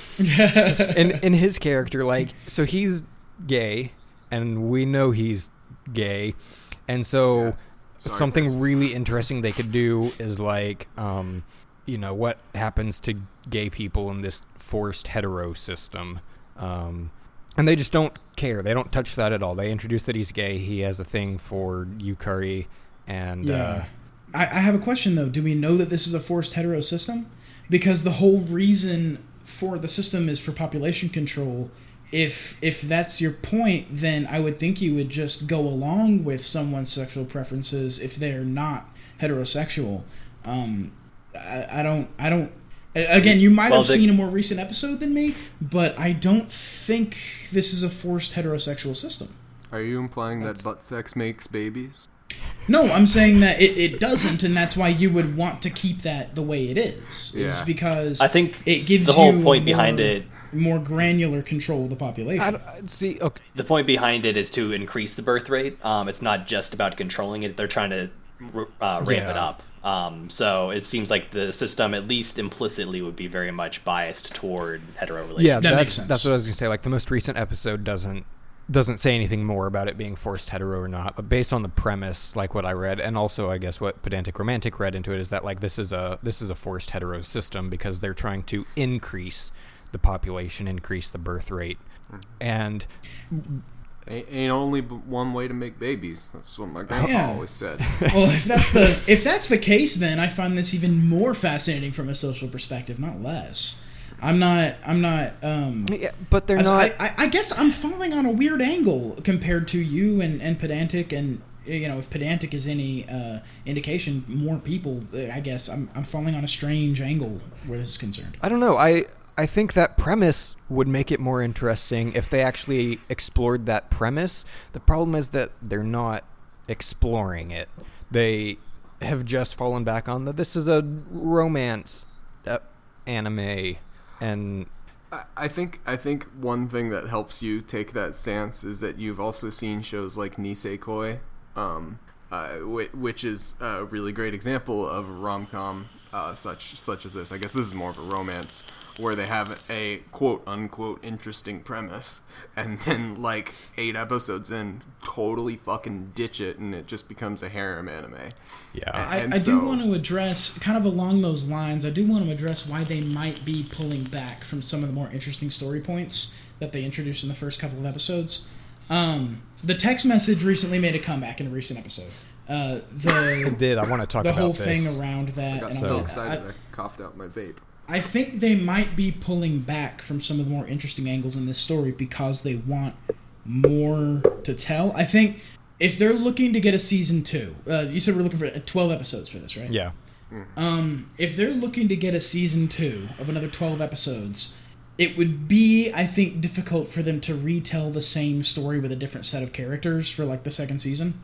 in in his character, like, so he's gay, and we know he's gay, and so Yeah. Sorry, something boys. really interesting they could do is like, um, you know, what happens to gay people in this forced hetero system, um, and they just don't care. They don't touch that at all. They introduce that he's gay. He has a thing for Yukari, and Yeah. uh, I, I have a question, though. Do we know that this is a forced hetero system? Because the whole reason for the system is for population control. If if that's your point, then I would think you would just go along with someone's sexual preferences if they're not heterosexual. Um, I, I don't... I don't. Again, you might Well, have the- seen a more recent episode than me, but I don't think this is a forced heterosexual system. Are you implying That's- that butt sex makes babies? No, I'm saying that it, it doesn't, and that's why you would want to keep that the way it is. Is Yeah. because I think it gives the whole you point more, behind it more granular control of the population. I don't- see. Okay, the point behind it is to increase the birth rate. Um, it's not just about controlling it; they're trying to uh, ramp Yeah. it up. Um, so it seems like the system, at least implicitly, would be very much biased toward hetero relationships. yeah, That that's, makes sense. That's what I was gonna say. Like, the most recent episode doesn't doesn't say anything more about it being forced hetero or not, but based on the premise, like what I read, and also I guess what Pedantic Romantic read into it, is that like this is a this is a forced hetero system because they're trying to increase the population, increase the birth rate. And Ain't, ain't only b- one way to make babies. That's what my grandpa Yeah. always said. Well, if that's the if that's the case, then I find this even more fascinating from a social perspective, not less. I'm not. I'm not. Um, yeah, but they're I, not. I, I guess I'm falling on a weird angle compared to you and, and Pedantic, and you know, if Pedantic is any uh, indication, more people. I guess I'm I'm falling on a strange angle where this is concerned. I don't know. I I think that premise would make it more interesting if they actually explored that premise. The problem is that they're not exploring it. They have just fallen back on that this is a romance uh, anime, and I, I think I think one thing that helps you take that stance is that you've also seen shows like Nisekoi, um, uh, wh- which is a really great example of a rom-com uh, such such as this. I guess this is more of a romance where they have a quote-unquote interesting premise, and then like eight episodes in, totally fucking ditch it, and it just becomes a harem anime. yeah. I, And I so- do want to address, kind of along those lines, I do want to address why they might be pulling back from some of the more interesting story points that they introduced in the first couple of episodes. Um, the text message recently made a comeback in a recent episode. Uh, I the did. I want to talk the about whole this. thing around I that. got and so all that. excited I, I coughed out my vape. I think they might be pulling back from some of the more interesting angles in this story because they want more to tell. I think if they're looking to get a season two, uh, you said we're looking for twelve episodes for this, right? Yeah. Um, if they're looking to get a season two of another twelve episodes, it would be, I think, difficult for them to retell the same story with a different set of characters for like the second season.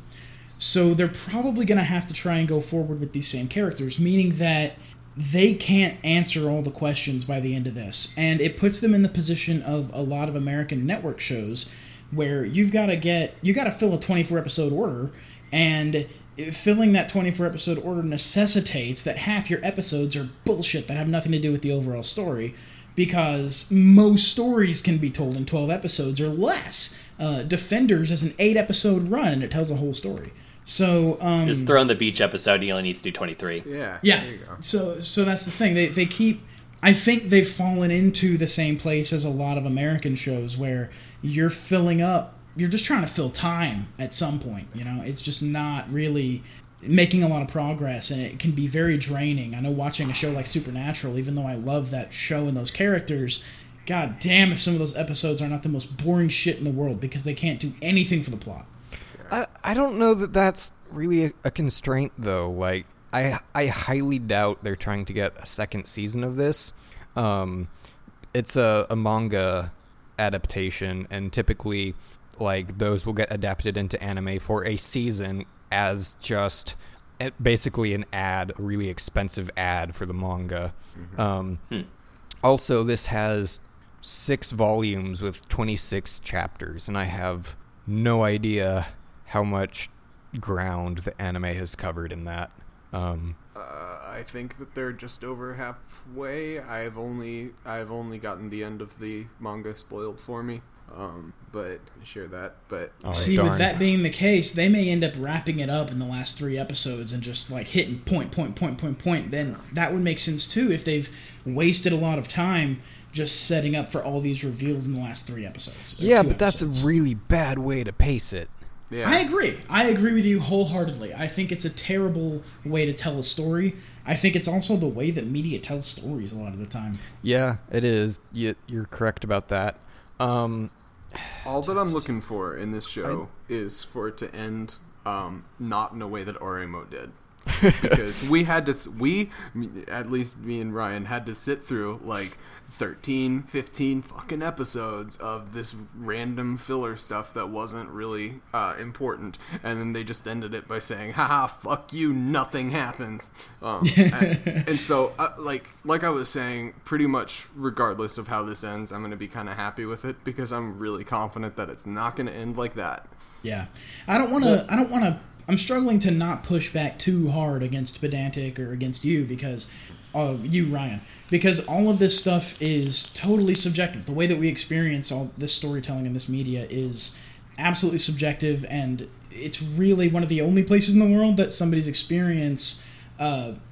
So they're probably going to have to try and go forward with these same characters, meaning that they can't answer all the questions by the end of this. And it puts them in the position of a lot of American network shows where you've got to get, you got to fill a twenty-four episode order, and filling that twenty-four episode order necessitates that half your episodes are bullshit that have nothing to do with the overall story, because most stories can be told in twelve episodes or less. Uh, Defenders is an eight episode run and it tells a whole story. So um, Just throw in the beach episode, you only need to do twenty-three. Yeah. yeah. There you go. So so that's the thing. They they keep. I think they've fallen into the same place as a lot of American shows where you're filling up. You're just trying to fill time at some point. You know, it's just not really making a lot of progress, and it can be very draining. I know watching a show like Supernatural, even though I love that show and those characters, god damn if some of those episodes are not the most boring shit in the world because they can't do anything for the plot. I, I don't know that that's really a, a constraint, though. Like, I I highly doubt they're trying to get a second season of this. Um, it's a, a manga adaptation, and typically, like, those will get adapted into anime for a season as just a- basically an ad, a really expensive ad for the manga. Mm-hmm. Um, Hmm. Also, this has six volumes with twenty-six chapters, and I have no idea how much ground the anime has covered in that. Um, Uh, I think that they're just over halfway. I've only I've only gotten the end of the manga spoiled for me. Um, but I share that. But oh, See, darn. with that being the case, they may end up wrapping it up in the last three episodes and just like hitting point, point, point, point, point. Then that would make sense too if they've wasted a lot of time just setting up for all these reveals in the last three episodes. or Yeah, two but that's episodes. a really bad way to pace it. yeah, I agree. I agree with you wholeheartedly. I think it's a terrible way to tell a story. I think it's also the way that media tells stories a lot of the time. Yeah, it is. You, you're correct about that. Um, all that I'm looking for in this show is for it to end um, not in a way that Oremo did. Because we had to, s- we, at least me and Ryan, had to sit through like thirteen, fifteen fucking episodes of this random filler stuff that wasn't really uh, important. And then they just ended it by saying, haha, fuck you, nothing happens. Um, and, and so, uh, like, like I was saying, pretty much regardless of how this ends, I'm going to be kind of happy with it because I'm really confident that it's not going to end like that. Yeah, I don't want to. I don't want to. I'm struggling to not push back too hard against Pedantic or against you because, uh, you Ryan, because all of this stuff is totally subjective. The way that we experience all this storytelling in this media is absolutely subjective, and it's really one of the only places in the world that somebody's experience uh,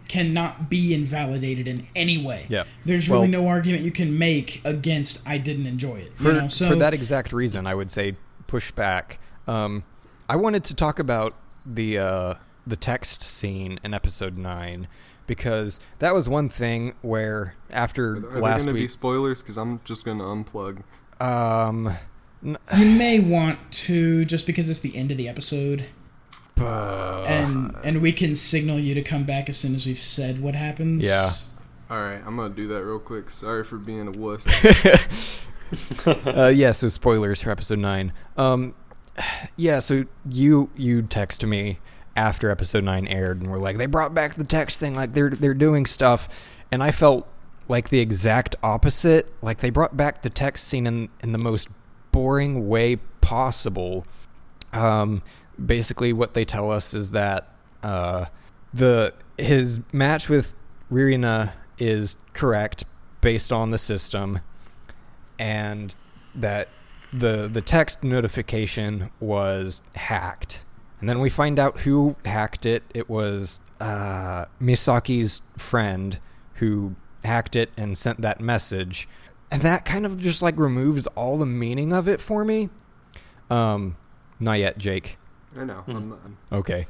cannot be invalidated in any way. Yeah. There's really Well- no argument you can make against I didn't enjoy it. For, you know? So for that exact reason, I would say push back. Um, I wanted to talk about the uh, the text scene in episode nine because that was one thing where after Are there last going to be week, spoilers? Because I'm just going to unplug. um, you may want to, just because it's the end of the episode, uh, and and we can signal you to come back as soon as we've said what happens. Yeah. All right, I'm going to do that real quick. Sorry for being a wuss. uh, yeah, so spoilers for episode nine. Um, yeah, so you you text me after episode nine aired, and we're like, they brought back the text thing, like they're they're doing stuff, and I felt like the exact opposite. Like they brought back the text scene in in the most boring way possible. Um, basically, what they tell us is that uh, the his match with Ririna is correct based on the system, and that the the text notification was hacked. And then we find out who hacked it. It was uh, Misaki's friend who hacked it and sent that message. And that kind of just like removes all the meaning of it for me. Um, not yet, Jake. I know, I'm not. Okay.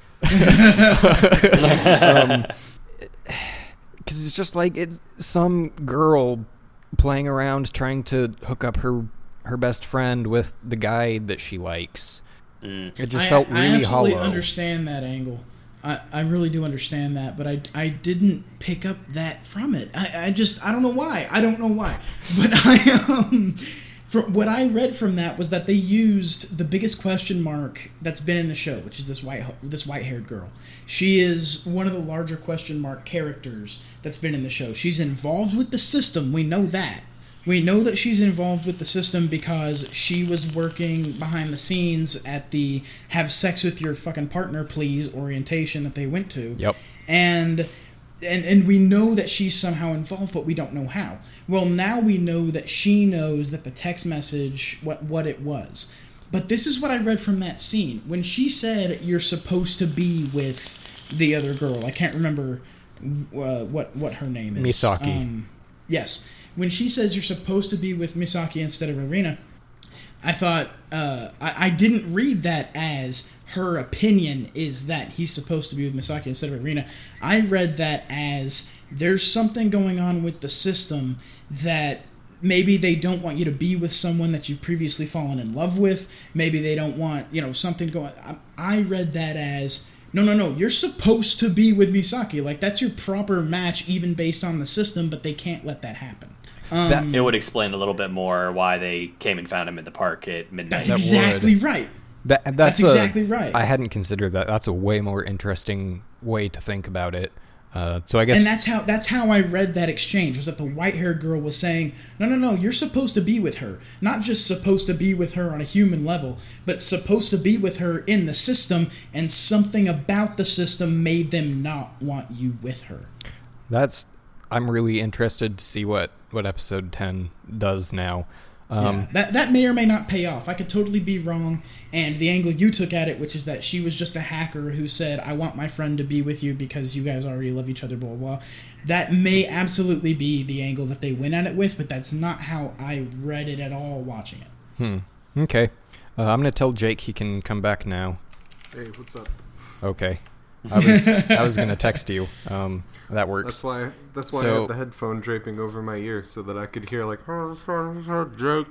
um, because it's just like it's some girl playing around trying to hook up her her best friend with the guy that she likes. Mm. It just I, felt I really absolutely hollow. understand that angle. I, I really do understand that, but I, I didn't pick up that from it. I, I just, I don't know why. I don't know why. But I, um, from what I read from that was that they used the biggest question mark that's been in the show, which is this white, this white-haired girl. She is one of the larger question mark characters that's been in the show. She's involved with the system. We know that. We know that she's involved with the system because she was working behind the scenes at the have sex with your fucking partner, please orientation that they went to. Yep. And and and we know that she's somehow involved, but we don't know how. Well, now we know that she knows that the text message, what, what it was. But this is what I read from that scene. When she said, you're supposed to be with the other girl, I can't remember uh, what, what her name is. Misaki. Um, yes. When she says you're supposed to be with Misaki instead of Irina, I thought, uh, I, I didn't read that as her opinion is that he's supposed to be with Misaki instead of Irina. I read that as there's something going on with the system that maybe they don't want you to be with someone that you've previously fallen in love with. Maybe they don't want, you know, something going... I, I read that as... No, no, no, you're supposed to be with Misaki. Like, that's your proper match, even based on the system, but they can't let that happen. Um, That- It would explain a little bit more why they came and found him in the park at midnight. that's That exactly would. right. That, that's That's a- exactly right. I hadn't considered that. That's a way more interesting way to think about it. Uh, so I guess... And that's how that's how I read that exchange, was that the white-haired girl was saying, no, no, no, you're supposed to be with her. Not just supposed to be with her on a human level, but supposed to be with her in the system, and something about the system made them not want you with her. That's... I'm really interested to see what, what episode ten does now. Um, Yeah, that that may or may not pay off. I could totally be wrong. And the angle you took at it, which is that she was just a hacker who said, I want my friend to be with you because you guys already love each other, blah, blah, blah. That may absolutely be the angle that they went at it with, but that's not how I read it at all watching it. Hmm. Okay. Uh, I'm going to tell Jake he can come back now. Hey, what's up? Okay. I was I was going to text you. Um, that works. That's why. That's why I So- had the headphone draping over my ear so that I could hear like Jake.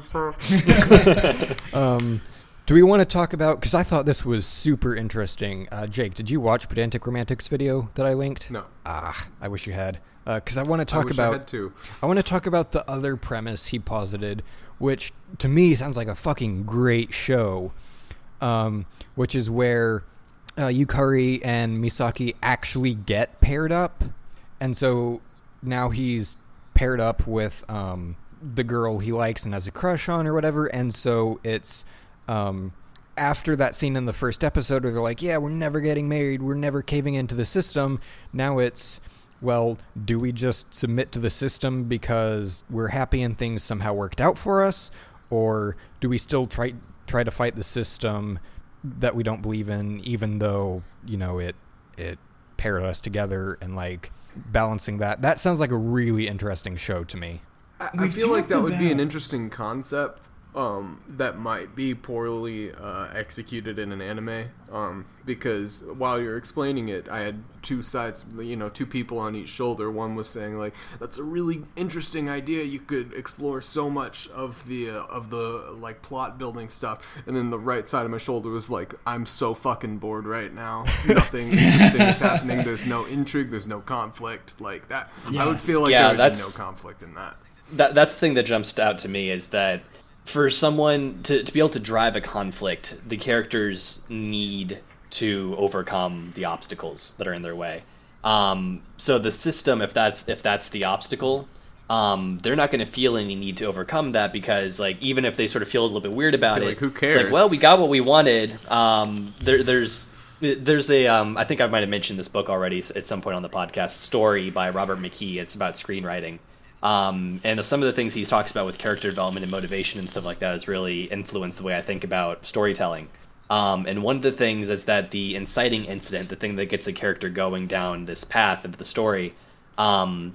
Um, do we want to talk about... Because I thought this was super interesting. Uh, Jake, did you watch Pedantic Romantics video that I linked? No, Ah, I wish you had. Because I want to I talk wish I about... had to. I want to talk about the other premise he posited, which to me sounds like a fucking great show, um, which is where uh, Yukari and Misaki actually get paired up, and so now he's paired up with um, the girl he likes and has a crush on or whatever, and so it's um, after that scene in the first episode where they're like, yeah, we're never getting married, we're never caving into the system, now it's, well, do we just submit to the system because we're happy and things somehow worked out for us? Or do we still try try to fight the system that we don't believe in, even though, you know, it it pair us together and like balancing that. That sounds like a really interesting show to me. I, I feel like that would be an interesting concept um, that might be poorly uh, executed in an anime. Um, because while you're explaining it, I had two sides, you know, two people on each shoulder. One was saying like, "That's a really interesting idea. You could explore so much of the uh, of the like plot building stuff." And then the right side of my shoulder was like, "I'm so fucking bored right now. Nothing interesting is happening. There's no intrigue. There's no conflict like that." Yeah. I would feel like Yeah, there would that's- be no conflict in that. That that's the thing that jumps out to me is that for someone to, to be able to drive a conflict, the characters need to overcome the obstacles that are in their way. Um, so the system, if that's if that's the obstacle, um, they're not going to feel any need to overcome that because, like, even if they sort of feel a little bit weird about You're it, like, who it's cares? like, well, we got what we wanted. Um, there, there's there's a um, I think I might have mentioned this book already at some point on the podcast. Story by Robert McKee. It's about screenwriting. Um, and some of the things he talks about with character development and motivation and stuff like that has really influenced the way I think about storytelling. Um, and one of the things is that the inciting incident, the thing that gets a character going down this path of the story, um,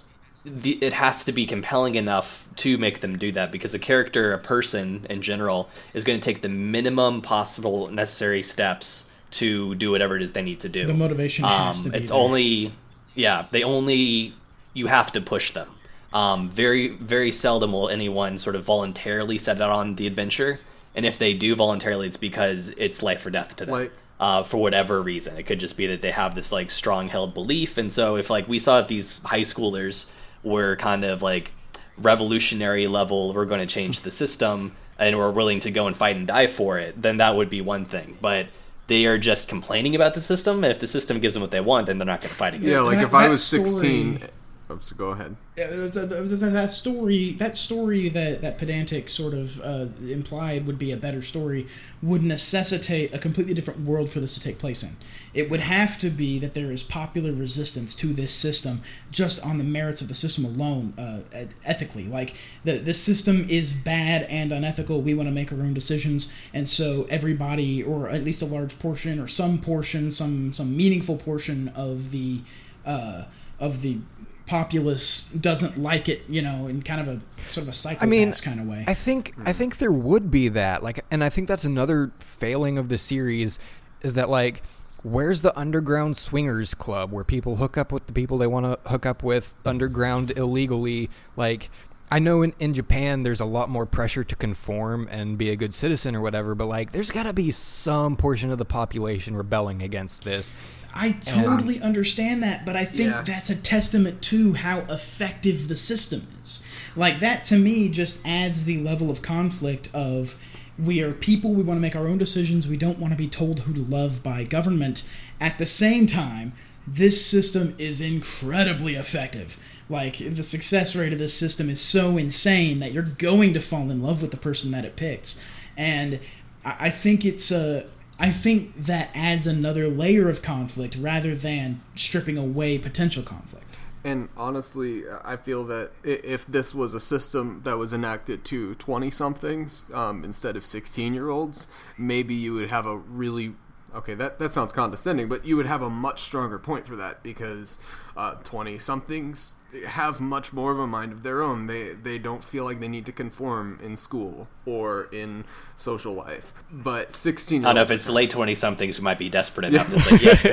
the, it has to be compelling enough to make them do that because a character, a person in general, is going to take the minimum possible necessary steps to do whatever it is they need to do. The motivation has um, to be It's there. only, yeah, they only, you have to push them. Um, very, very seldom will anyone sort of voluntarily set out on the adventure. And if they do voluntarily, it's because it's life or death to them. Like- uh, for whatever reason. It could just be that they have this like strong held belief. And so if like we saw if these high schoolers were kind of like revolutionary level, we're going to change the system and we're willing to go and fight and die for it, then that would be one thing. But they are just complaining about the system. And if the system gives them what they want, then they're not going to fight against Yeah, it. like that- if I that was story- sixteen. Oh, so go ahead. Yeah, th- th- th- that story, that story that that pedantic sort of uh, implied would be a better story, would necessitate a completely different world for this to take place in. It would have to be that there is popular resistance to this system just on the merits of the system alone, uh, ethically. Like the this system is bad and unethical. We want to make our own decisions, and so everybody, or at least a large portion, or some portion, some some meaningful portion of the uh, of the populace doesn't like it, you know, in kind of a sort of a psychopath I mean, kind of way. I think I think there would be that, like, and I think that's another failing of the series, is that like, where's the underground swingers club where people hook up with the people they want to hook up with underground illegally? Like, I know in, in Japan there's a lot more pressure to conform and be a good citizen or whatever, but like, there's got to be some portion of the population rebelling against this. I totally understand that, but I think Yeah. that's a testament to how effective the system is. Like, that to me just adds the level of conflict of, we are people, we want to make our own decisions, we don't want to be told who to love by government. At the same time, this system is incredibly effective. Like, the success rate of this system is so insane that you're going to fall in love with the person that it picks. And I I think it's a... I think that adds another layer of conflict rather than stripping away potential conflict. And honestly, I feel that i- if this was a system that was enacted to twenty-somethings um, instead of sixteen-year-olds, maybe you would have a really... Okay, that, that sounds condescending, but you would have a much stronger point for that because uh, twenty-somethings have much more of a mind of their own. They they don't feel like they need to conform in school or in social life. But sixteen-year-olds... I don't know if it's late twenty-somethings who might be desperate enough. It's like, yes,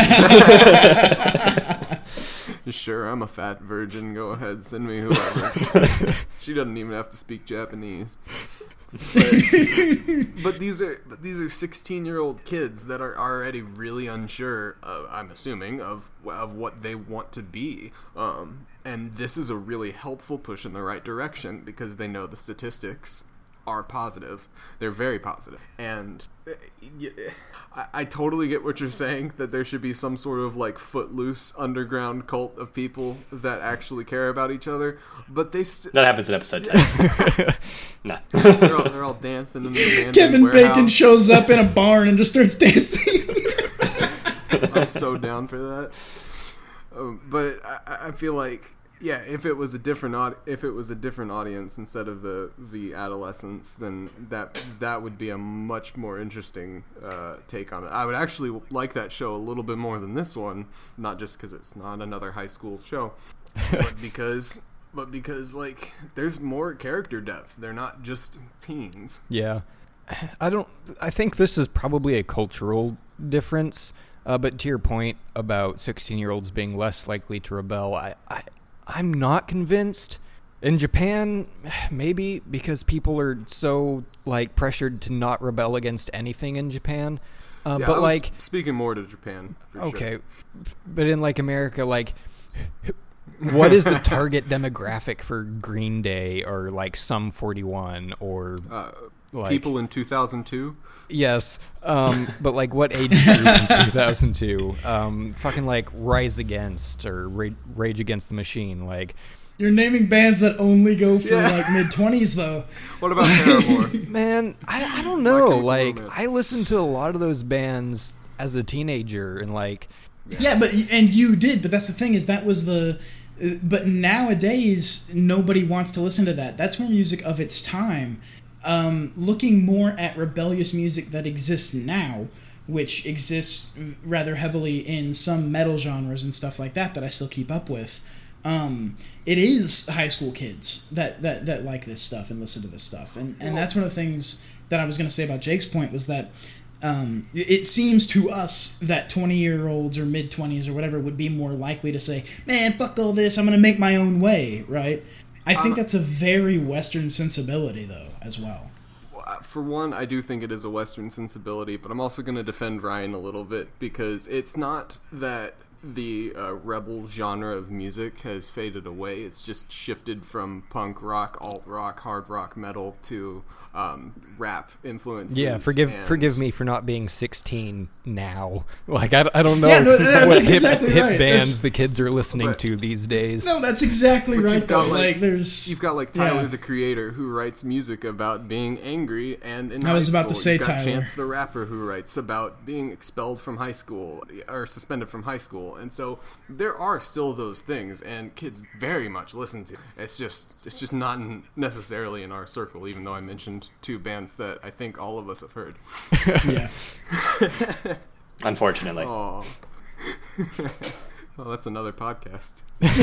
please. Sure, I'm a fat virgin. Go ahead, send me whoever. She doesn't even have to speak Japanese. But, but these are but these are sixteen-year-old kids that are already really unsure. Uh, I'm assuming of of what they want to be. Um, and this is a really helpful push in the right direction because they know the statistics are positive. They're very positive. And uh, y- I, I totally get what you're saying, that there should be some sort of like footloose underground cult of people that actually care about each other. But they st- That happens in episode ten. No. they're, all, they're all dancing in the abandoned Kevin warehouse. Bacon shows up in a barn and just starts dancing. I'm so down for that. Um, but I, I feel like Yeah, if it was a different aud- if it was a different audience instead of the the adolescents, then that that would be a much more interesting uh, take on it. I would actually like that show a little bit more than this one, not just because it's not another high school show, but because but because like there's more character depth. They're not just teens. Yeah. I don't I think this is probably a cultural difference, uh, but to your point about sixteen-year-olds being less likely to rebel, I, I I'm not convinced. In Japan, maybe because people are so like pressured to not rebel against anything in Japan. Uh, Yeah, but I was like speaking more to Japan. For okay, sure. but in like America, like what is the target demographic for Green Day or like Sum forty-one or Uh, like people in two thousand two. Yes, um, but like what age group in two thousand two? Um, fucking like Rise Against or Ra- Rage Against the Machine. Like, You're naming bands that only go for Yeah. like mid twenties though. What about Paramore? man, I, I don't know. Chemical Like, Romance. I listened to a lot of those bands as a teenager, and like, Yeah, but and you did, but that's the thing is that was the. Uh, but nowadays, nobody wants to listen to that. That's more music of its time. Um, looking more at rebellious music that exists now, which exists rather heavily in some metal genres and stuff like that that I still keep up with. Um, it is high school kids that, that, that like this stuff and listen to this stuff. And, and that's one of the things that I was going to say about Jake's point was that um, it seems to us that twenty-year-olds or mid-twenties or whatever would be more likely to say, man, fuck all this, I'm going to make my own way, right? I think Um, that's a very Western sensibility, though, as well. For one, I do think it is a Western sensibility, but I'm also going to defend Ryan a little bit because it's not that the uh, rebel genre of music has faded away. It's just shifted from punk rock, alt rock, hard rock, metal to um, rap influences. yeah, forgive and- forgive me for not being sixteen now. Like, I, I don't know Yeah, no, that- what that's hip, exactly hip right. bands That's- the kids are listening But- to these days. No, that's exactly But right, you've got, though. like- Like, there's... You've got like Tyler Yeah. the Creator who writes music about being angry, and in I high was about to school, say you've got Tyler. Chance the Rapper who writes about being expelled from high school or suspended from high school, and so there are still those things, and kids very much listen to. It's just it's just not in, necessarily in our circle, even though I mentioned two bands that I think all of us have heard. Yeah. Unfortunately. Oh, well, that's another podcast.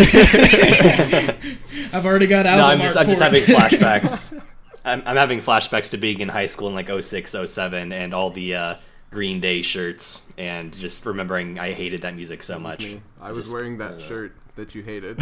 I've already got No, album I'm just art I'm just for having it. flashbacks. I'm, I'm having flashbacks to being in high school in like oh six, oh seven, and all the uh, Green Day shirts, and just remembering I hated that music so much. Me. I was Just, wearing that uh, shirt that you hated.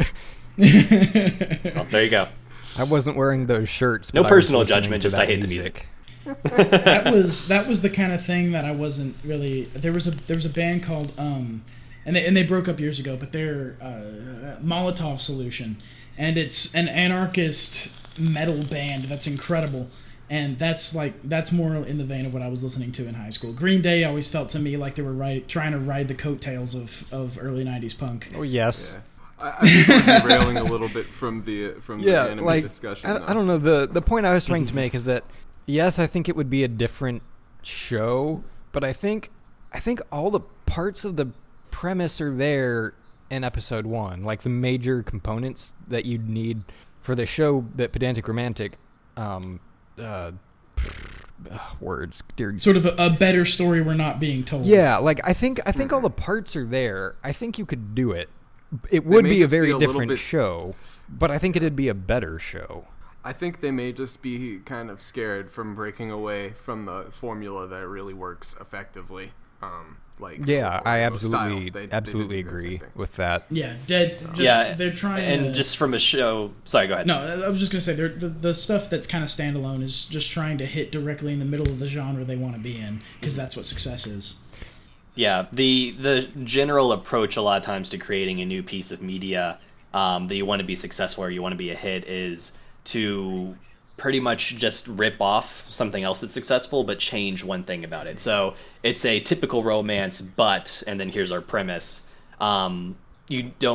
Well, there you go. I wasn't wearing those shirts. No but I was personal listening judgment, to just that I hate the music. that was that was the kind of thing that I wasn't really. There was a there was a band called um, and they, and they broke up years ago, but they're uh, Molotov Solution, and it's an anarchist metal band that's incredible. And that's like that's more in the vein of what I was listening to in high school. Green Day always felt to me like they were right, trying to ride the coattails of, of early nineties punk. Oh yes. Yeah. I, I think we're derailing a little bit from the from Yeah, the anime like discussion. I, though. I don't know. the The point I was trying to make is that yes, I think it would be a different show, but I think I think all the parts of the premise are there in episode one, like the major components that you'd need for the show that Pedantic Romantic. Um, uh, words, dear. Sort of a, a better story we're not being told. Yeah, like I think I think all the parts are there. I think you could do it. It They would may be a just be very a little different bit- show, but I think it'd be a better show. I think they may just be kind of scared from breaking away from the formula that really works effectively. Um, like Yeah, for I the absolutely style. They- they absolutely did the exact agree same thing. with that. Yeah, dead. Just, yeah, they're trying and to, just from a show. Sorry, go ahead. No, I was just gonna say they're, the the stuff that's kind of standalone is just trying to hit directly in the middle of the genre they want to be in because that's what success is. Yeah, the the general approach a lot of times to creating a new piece of media um, that you want to be successful or you want to be a hit is to pretty much just rip off something else that's successful but change one thing about it. So it's a typical romance, but, and then here's our premise. Um, you don't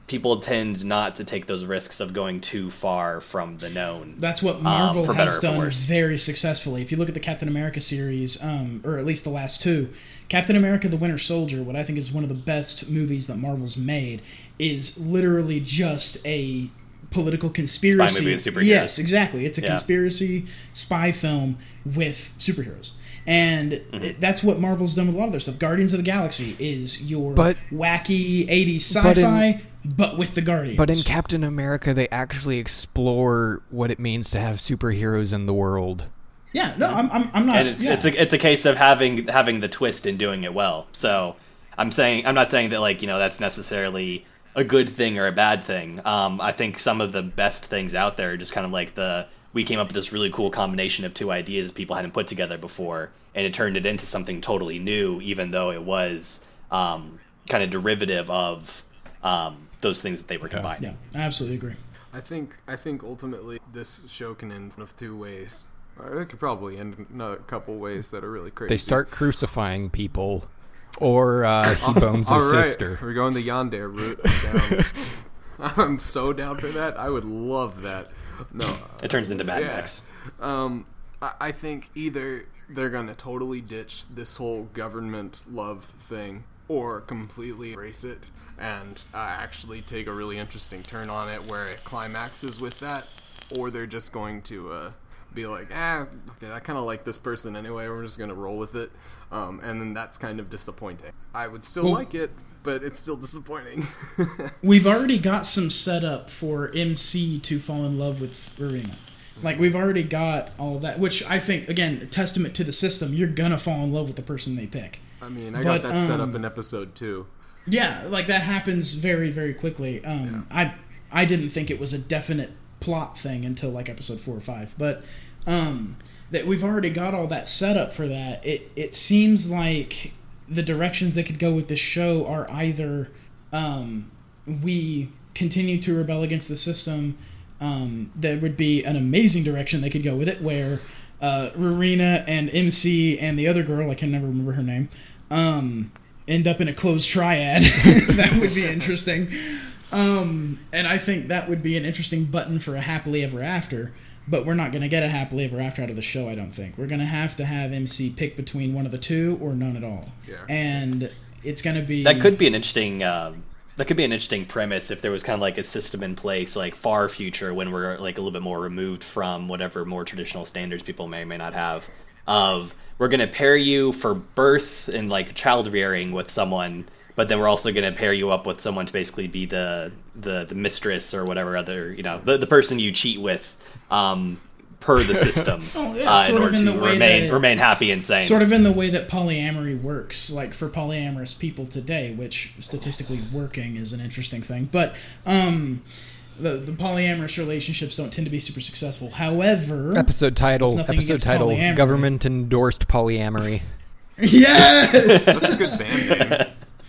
people tend not to take those risks of going too far from the known. That's what Marvel um, for better has or for done worse. very successfully. If you look at the Captain America series, um, or at least the last two, Captain America the Winter Soldier, what I think is one of the best movies that Marvel's made, is literally just a political conspiracy. Spy movie with superheroes. Yes, exactly. It's a Yeah. conspiracy spy film with superheroes. And Mm-hmm. it, that's what Marvel's done with a lot of their stuff. Guardians of the Galaxy is your But- wacky eighties but in- sci-fi, but, with the Guardians. But in Captain America, they actually explore what it means to have superheroes in the world. yeah, no, I'm, I'm, I'm not. And it's yeah. it's a it's a case of having having the twist and doing it well. So I'm saying I'm not saying that like you know that's necessarily a good thing or a bad thing. Um, I think some of the best things out there are just kind of like the we came up with this really cool combination of two ideas people hadn't put together before, and it turned it into something totally new, even though it was um, kind of derivative of um, those things that they were combining. Yeah, I absolutely agree. I think I think ultimately this show can end of two ways. Or it could probably end in a couple ways that are really crazy. They start crucifying people, or uh, he bones All his right, sister. we're going the Yandere route. I'm down. I'm so down for that. I would love that. No, It turns into Mad yeah. Max. Um, I, I think either they're gonna totally ditch this whole government love thing, or completely embrace it and uh, actually take a really interesting turn on it where it climaxes with that, or they're just going to uh, be like, ah, okay, I kind of like this person anyway. We're just gonna roll with it, um, and then that's kind of disappointing. I would still Well- like it, but it's still disappointing. We've already got some setup for M C to fall in love with Rowena. Like, we've already got all that, which I think, again, a testament to the system. You're gonna fall in love with the person they pick. I mean, I But, got that set up um, in episode two. Yeah, like, that happens very, very quickly. Um, I I didn't think it was a definite plot thing until, like, episode four or five. But um, that we've already got all that setup for that. It, it seems like the directions they could go with this show are either um, we continue to rebel against the system. Um, there would be an amazing direction they could go with it, where uh, Rowena and M C and the other girl, I can never remember her name, um, end up in a closed triad. That would be interesting. Um, and I think that would be an interesting button for a happily ever after. But we're not going to get a happily ever after out of the show, I don't think. We're going to have to have M C pick between one of the two or none at all. Yeah. And it's going to be... That could be an interesting. Uh, that could be an interesting premise if there was kind of like a system in place, like far future, when we're like a little bit more removed from whatever more traditional standards people may or may not have. Of we're going to pair you for birth and like child rearing with someone, but then we're also going to pair you up with someone to basically be the the, the mistress or whatever other you know the, the person you cheat with. Um, per the system, Oh, yeah, uh, in sort of order in to the way remain that- remain happy and sane. Sort of in the way that polyamory works, like for polyamorous people today, which statistically working is an interesting thing. But um, the, the polyamorous relationships don't tend to be super successful. However... Episode title. It's nothing Episode against title. polyamory. Government endorsed polyamory. Yes! That's a good band name.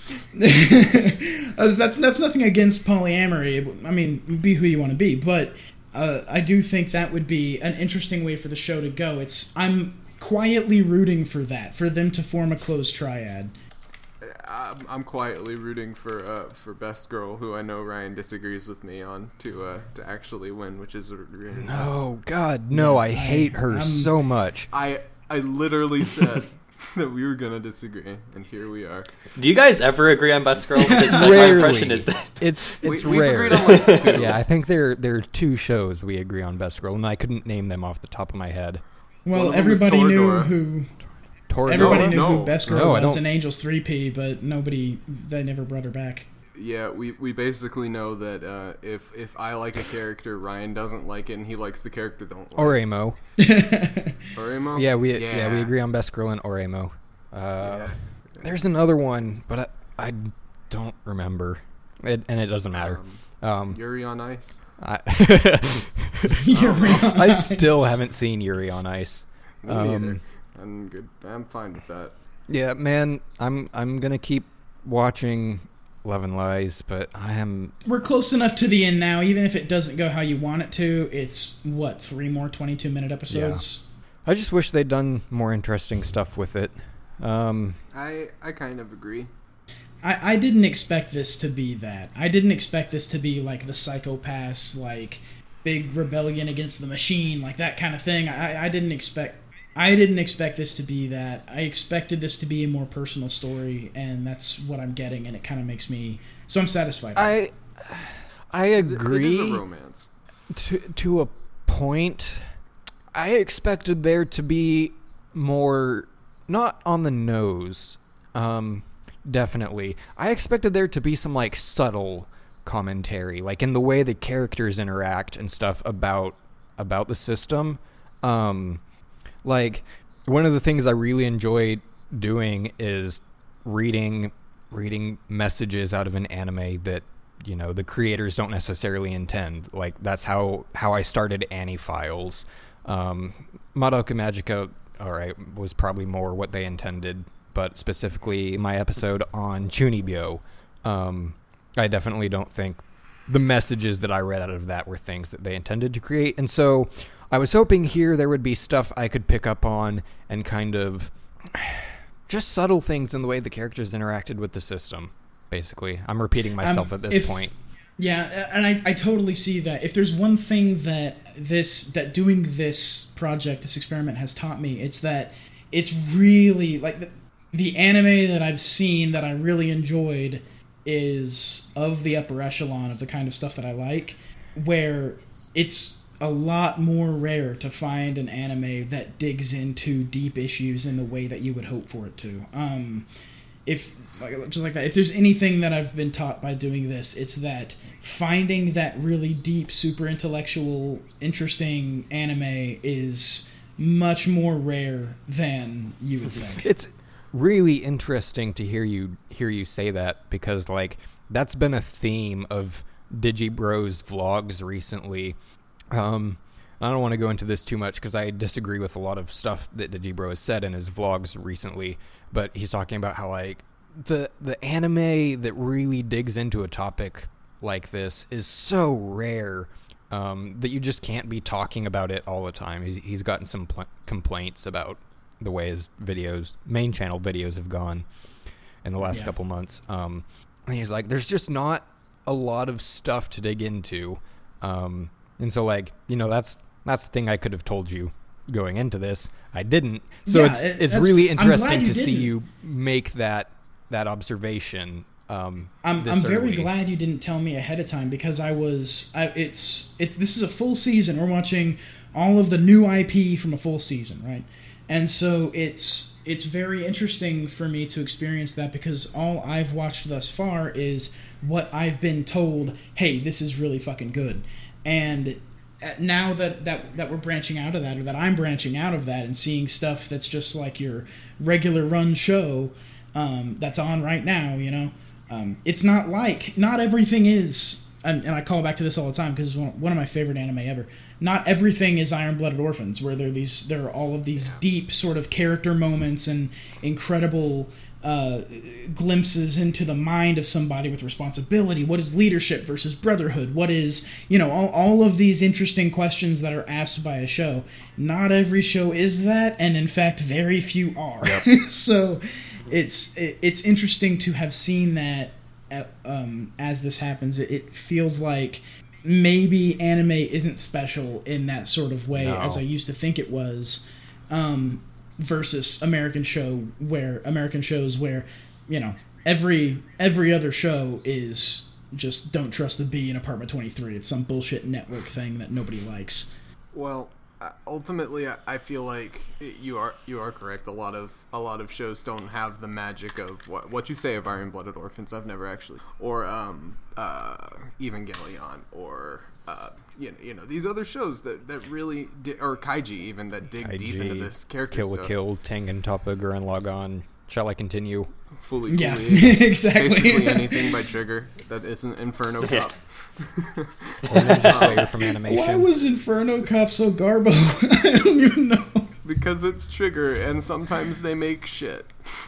that's, that's nothing against polyamory. I mean, be who you want to be. But uh, I do think that would be an interesting way for the show to go. It's I'm quietly rooting for that, for them to form a closed triad. I'm, I'm quietly rooting for uh, for Best Girl, who I know Ryan disagrees with me on, to uh, to actually win, which is really. Oh God, no! I hate her I'm- so much. I I literally said that we were gonna disagree, and here we are. Do you guys ever agree on Best Girl? Because like, my Rarely. impression is that It's it's we, we've rare. agreed on like two. Yeah, I think there there are two shows we agree on Best Girl, and I couldn't name them off the top of my head. One Well, of them was everybody knew Toradora. who Toradora? everybody knew no. who Best Girl No, I was don't- in Angels three P, but nobody they never brought her back. Yeah, we, we basically know that uh, if if I like a character, Ryan doesn't like it, and he likes the character don't like. Oremo. Oremo? Yeah, we yeah. we agree on Best Girl and Oremo. Uh, Yeah. There's another one, but I, I don't remember, it, and it doesn't matter. Um, Um, Yuri on Ice. I, You're right. I still haven't seen Yuri on Ice. Me Um, neither. I'm good. I'm fine with that. Yeah, man, I'm I'm gonna keep watching Love and Lies, but I am We're close enough to the end now, even if it doesn't go how you want it to. It's, what, three more twenty-two minute episodes? I just wish they'd done more interesting stuff with it. Um, I I kind of agree. I, I didn't expect this to be that. I didn't expect this to be like the Psycho-Pass, like big rebellion against the machine, like that kind of thing. I, I didn't expect I didn't expect this to be that. I expected this to be a more personal story, and that's what I'm getting, and it kind of makes me so I'm satisfied. I I agree. It is a romance. To to a point. I expected there to be more, not on the nose, um, definitely. I expected there to be some, like, subtle commentary, like in the way the characters interact and stuff about about the system. Um, like, one of the things I really enjoy doing is reading reading messages out of an anime that, you know, the creators don't necessarily intend. Like, that's how, how I started Annie Files. Um, Madoka Magica, alright, was probably more what they intended, but specifically my episode on Chunibyo, um, I definitely don't think the messages that I read out of that were things that they intended to create. And so I was hoping here there would be stuff I could pick up on and kind of just subtle things in the way the characters interacted with the system, basically. I'm repeating myself um, at this if, point. Yeah, and I, I totally see that. If there's one thing that this that doing this project, this experiment has taught me, it's that it's really, like, the, the anime that I've seen that I really enjoyed is of the upper echelon of the kind of stuff that I like, where it's a lot more rare to find an anime that digs into deep issues in the way that you would hope for it to. Um, if like just like that, if there's anything that I've been taught by doing this, it's that finding that really deep, super intellectual, interesting anime is much more rare than you would think. It's really interesting to hear you hear you say that, because like that's been a theme of DigiBro's vlogs recently. Um, I don't want to go into this too much because I disagree with a lot of stuff that DigiBro has said in his vlogs recently, but he's talking about how like the the anime that really digs into a topic like this is so rare um, that you just can't be talking about it all the time. He's, he's gotten some pl- complaints about the way his videos, main channel videos, have gone in the last yeah. couple months. Um, and he's like, there's just not a lot of stuff to dig into. Um, and so, like, you know, that's that's the thing I could have told you going into this. I didn't. So yeah, it's it's really interesting to see you make that that observation. Um, I'm I'm very glad you didn't tell me ahead of time, because I was. I, it's it. This is a full season. We're watching all of the new I P from a full season, right? And so it's it's very interesting for me to experience that, because all I've watched thus far is what I've been told, hey, this is really fucking good. And now that, that, that we're branching out of that, or that I'm branching out of that and seeing stuff that's just like your regular run show um, that's on right now, you know, um, it's not like, not everything is, and, and I call back to this all the time because it's one, one of my favorite anime ever. Not everything is Iron-Blooded Orphans, where there are these, there are all of these deep sort of character moments and incredible uh, glimpses into the mind of somebody with responsibility. What is leadership versus brotherhood? What is, you know, all, all of these interesting questions that are asked by a show. Not every show is that, and in fact, very few are. Yep. So it's it, it's interesting to have seen that uh, um, as this happens. It, it feels like maybe anime isn't special in that sort of way no. as I used to think it was, um, versus American show where American shows where, you know, every every other show is just Don't Trust the Bee in Apartment twenty-three. It's some bullshit network thing that nobody likes. Well, ultimately, I feel like you are you are correct. A lot of a lot of shows don't have the magic of what what you say of Iron-Blooded Orphans. I've never actually, or um, uh, Evangelion, or uh, you know, you know these other shows that, that really di- or Kaiji even that dig Kaiji, deep into this character Kill stuff. la Kill, Tengen Toppa, Gurren Lagann. Shall I continue? Fully, yeah, fully, exactly. Basically anything by Trigger that isn't Inferno Cop. Or Ninja Slayer from animation. Why was Inferno Cop so garbo? I don't even know. Because it's Trigger, and sometimes they make shit.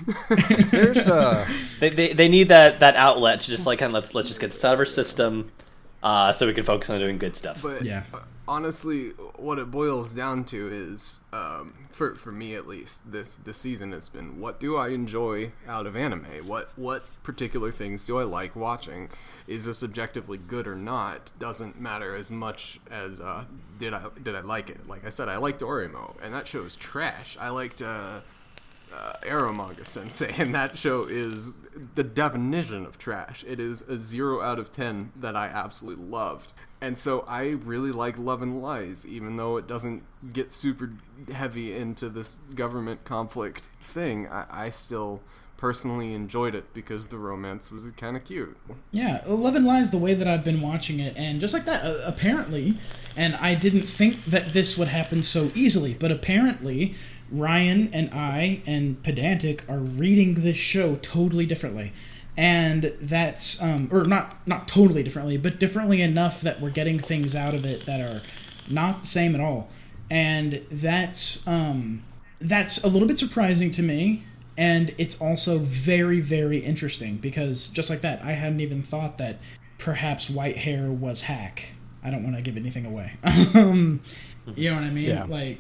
There's a they, they they need that, that outlet to just like kind of let's let's just get this out of our system, uh, so we can focus on doing good stuff. But yeah, honestly, what it boils down to is, um, for for me at least, this this season has been, what do I enjoy out of anime? What what particular things do I like watching? Is this objectively good or not? Doesn't matter as much as uh, did I did I like it? Like I said, I liked Orimo, and that show is trash. I liked uh, uh, Aromaga Sensei, and that show is the definition of trash. It is a zero out of ten that I absolutely loved. And so I really like Love and Lies, even though it doesn't get super heavy into this government conflict thing. I, I still personally enjoyed it because the romance was kind of cute. Yeah, Love and Lies, the way that I've been watching it, and just like that, uh, apparently, and I didn't think that this would happen so easily, but apparently Ryan and I and Pedantic are reading this show totally differently. And that's, um, or not not totally differently, but differently enough that we're getting things out of it that are not the same at all. And that's, um, that's a little bit surprising to me, and it's also very, very interesting, because just like that, I hadn't even thought that perhaps white hair was hack. I don't want to give anything away. um, you know what I mean? Yeah. Like...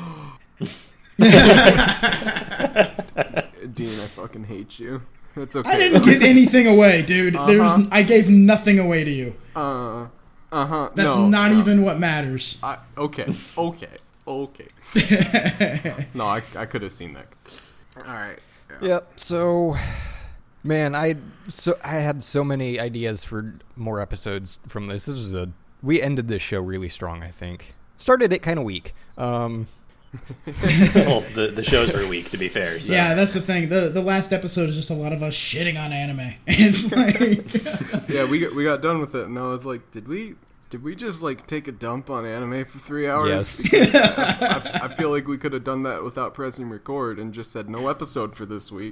Dean, I fucking hate you. It's okay. I didn't give anything away, dude. Uh-huh. There's, I gave nothing away to you. Uh, uh-huh. That's no, not no. even what matters. I, okay, okay, okay. No, I, I could have seen that. All right. Yeah. Yep. So, man, I so I had so many ideas for more episodes from this. This was a we ended this show really strong. I think started it kind of weak. Um, well, the the shows were weak, to be fair. So. Yeah, that's the thing. The the last episode is just a lot of us shitting on anime. It's like... Yeah, we got, we got done with it, and I was like, did we did we just, like, take a dump on anime for three hours? Yes. I, I, I feel like we could have done that without pressing record and just said no episode for this week.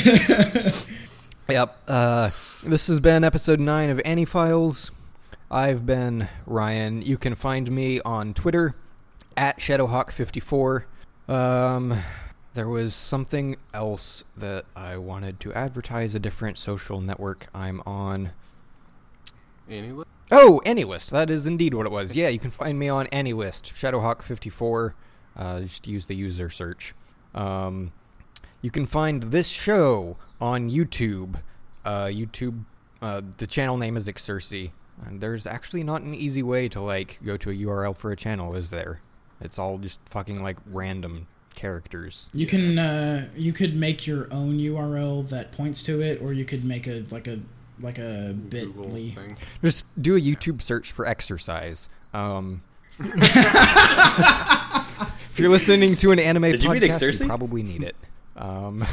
Yep. Uh, this has been episode nine of Annie Files. I've been Ryan. You can find me on Twitter at Shadowhawk fifty-four. Um, there was something else that I wanted to advertise, a different social network I'm on. Anyway. Oh, AnyList. That is indeed what it was. Yeah, you can find me on AnyList, Shadowhawk fifty-four. Uh, just use the user search. Um, you can find this show on YouTube. Uh, YouTube, uh, the channel name is Exerci. And there's actually not an easy way to, like, go to a U R L for a channel, is there? It's all just fucking, like, random characters. You can, uh, you could make your own U R L that points to it, or you could make a, like a, like a bit Google ly. thing. Just do a YouTube search for exercise. Um, if you're listening to an anime Did you read podcast, Exerci? you probably need it. Um,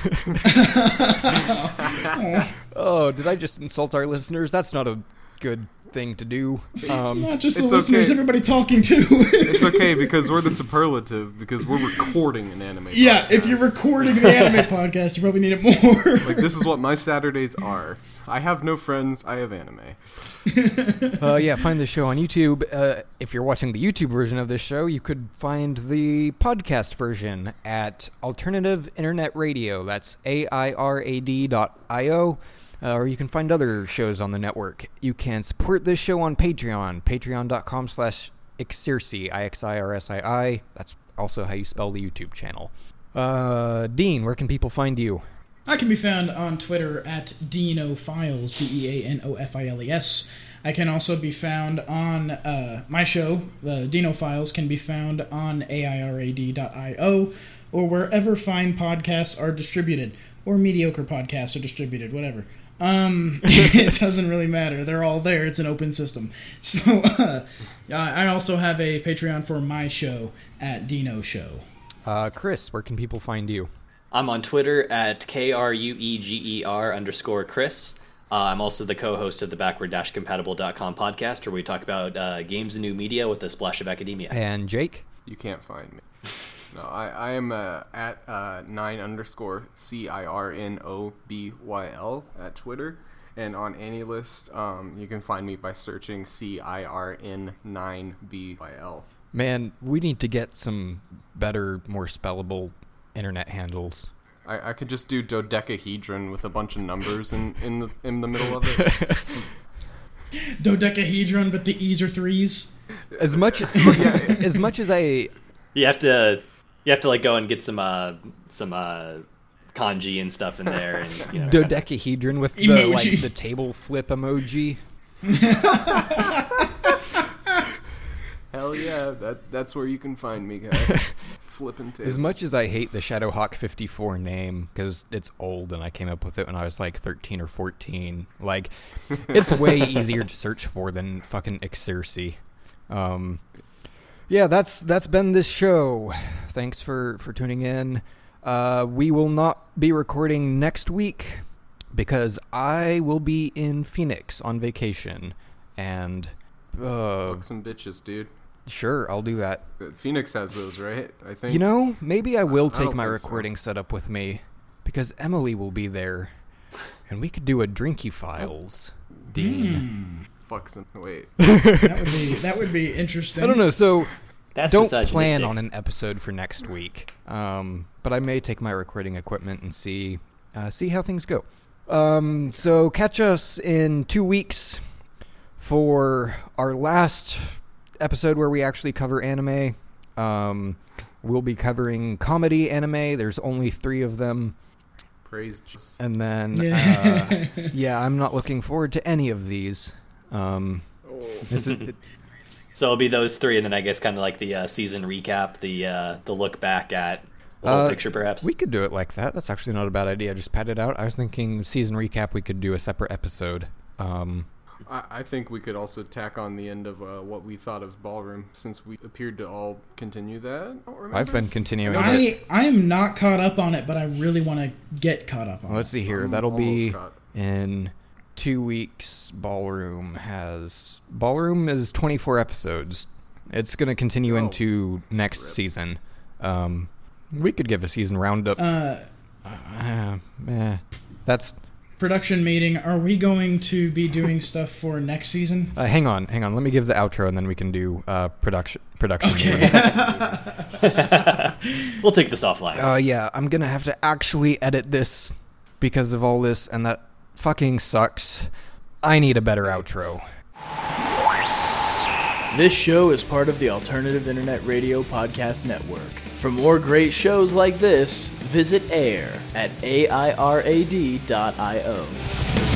oh, did I just insult our listeners? That's not a good thing to do. Um, Not just the It's listeners, okay. everybody talking too. It's okay, because we're the superlative, because we're recording an anime Yeah, podcast. if you're recording the anime podcast, you probably need it more. Like, this is what my Saturdays are. I have no friends, I have anime. uh, yeah, find the show on YouTube. Uh, if you're watching the YouTube version of this show, you could find the podcast version at Alternative Internet Radio. That's A I R A D dot I O. Uh, or you can find other shows on the network. You can support this show on Patreon, patreon.com slash Exirci, I X I R S I I. That's also how you spell the YouTube channel. Uh, Dean, where can people find you? I can be found on Twitter at DenoFiles, D E A N O F I L E S. I can also be found on uh, my show, the Dino Files, can be found on A I R A D dot I O, or wherever fine podcasts are distributed, or mediocre podcasts are distributed, whatever. Um, it doesn't really matter. They're all there. It's an open system. So uh, I also have a Patreon for my show at Dino Show. Uh, Chris, where can people find you? I'm on Twitter at K R U E G E R underscore Chris. Uh, I'm also the co-host of the backward dash compatible dot com podcast, where we talk about uh, games and new media with a splash of academia. And Jake? You can't find me. No, I, I am uh, at uh, nine underscore C I R N O B Y L at Twitter. And on AnyList, um, you can find me by searching C I R N nine B Y L. Man, we need to get some better, more spellable internet handles. I, I could just do dodecahedron with a bunch of numbers in, in the in the middle of it. Dodecahedron, but the E's are threes. As much as much as I You have to you have to like go and get some uh some uh kanji and stuff in there, and you know, dodecahedron with the Emoji. like the table flip emoji. Hell yeah, that that's where you can find me, guys. Flipping tables. As much as I hate the Shadowhawk fifty-four name because it's old and I came up with it when I was like thirteen or fourteen, like it's way easier to search for than fucking Xerxes. Um, yeah, that's that's been this show. Thanks for for tuning in. Uh, we will not be recording next week because I will be in Phoenix on vacation, and uh, Fuck some bitches, dude. sure, I'll do that. Phoenix has those, right? I think. You know, maybe I will I take don't my think so. recording setup with me because Emily will be there, and we could do a Drinky Files. Dean. Fuck some. Wait. That would be that would be interesting. I don't know. So that's don't misogynistic. plan on an episode for next week. Um, but I may take my recording equipment and see uh, see how things go. Um, so catch us in two weeks for our last episode where we actually cover anime. Um, we'll be covering comedy anime. There's only three of them. Praise Jesus. And then, Yeah. uh, yeah, I'm not looking forward to any of these. Um, Oh. this is, So it'll be those three, and then I guess kind of like the uh, season recap, the uh, the look back at the whole Uh, picture, perhaps. we could do it like that. That's actually not a bad idea. Just pad it out. I was thinking season recap. We could do a separate episode. Um, I, I think we could also tack on the end of uh, what we thought of Ballroom, since we appeared to all continue that. I don't remember. I've been continuing. it. I I am not caught up on it, but I really want to get caught up on Let's it. see here. I'm That'll be almost caught. in two weeks. Ballroom has Ballroom is twenty-four episodes. It's going to continue Oh. into next Rip. season. Um, we could give a season roundup. Uh, Uh, eh, that's. production meeting. Are we going to be doing stuff for next season? Uh, hang on, hang on. Let me give the outro, and then we can do uh, production. Production. Okay. We'll take this offline. Uh, yeah, I'm gonna have to actually edit this because of all this, and that fucking sucks. I need a better outro. This show is part of the Alternative Internet Radio Podcast Network. For more great shows like this, visit AIR at A I R A D dot I O.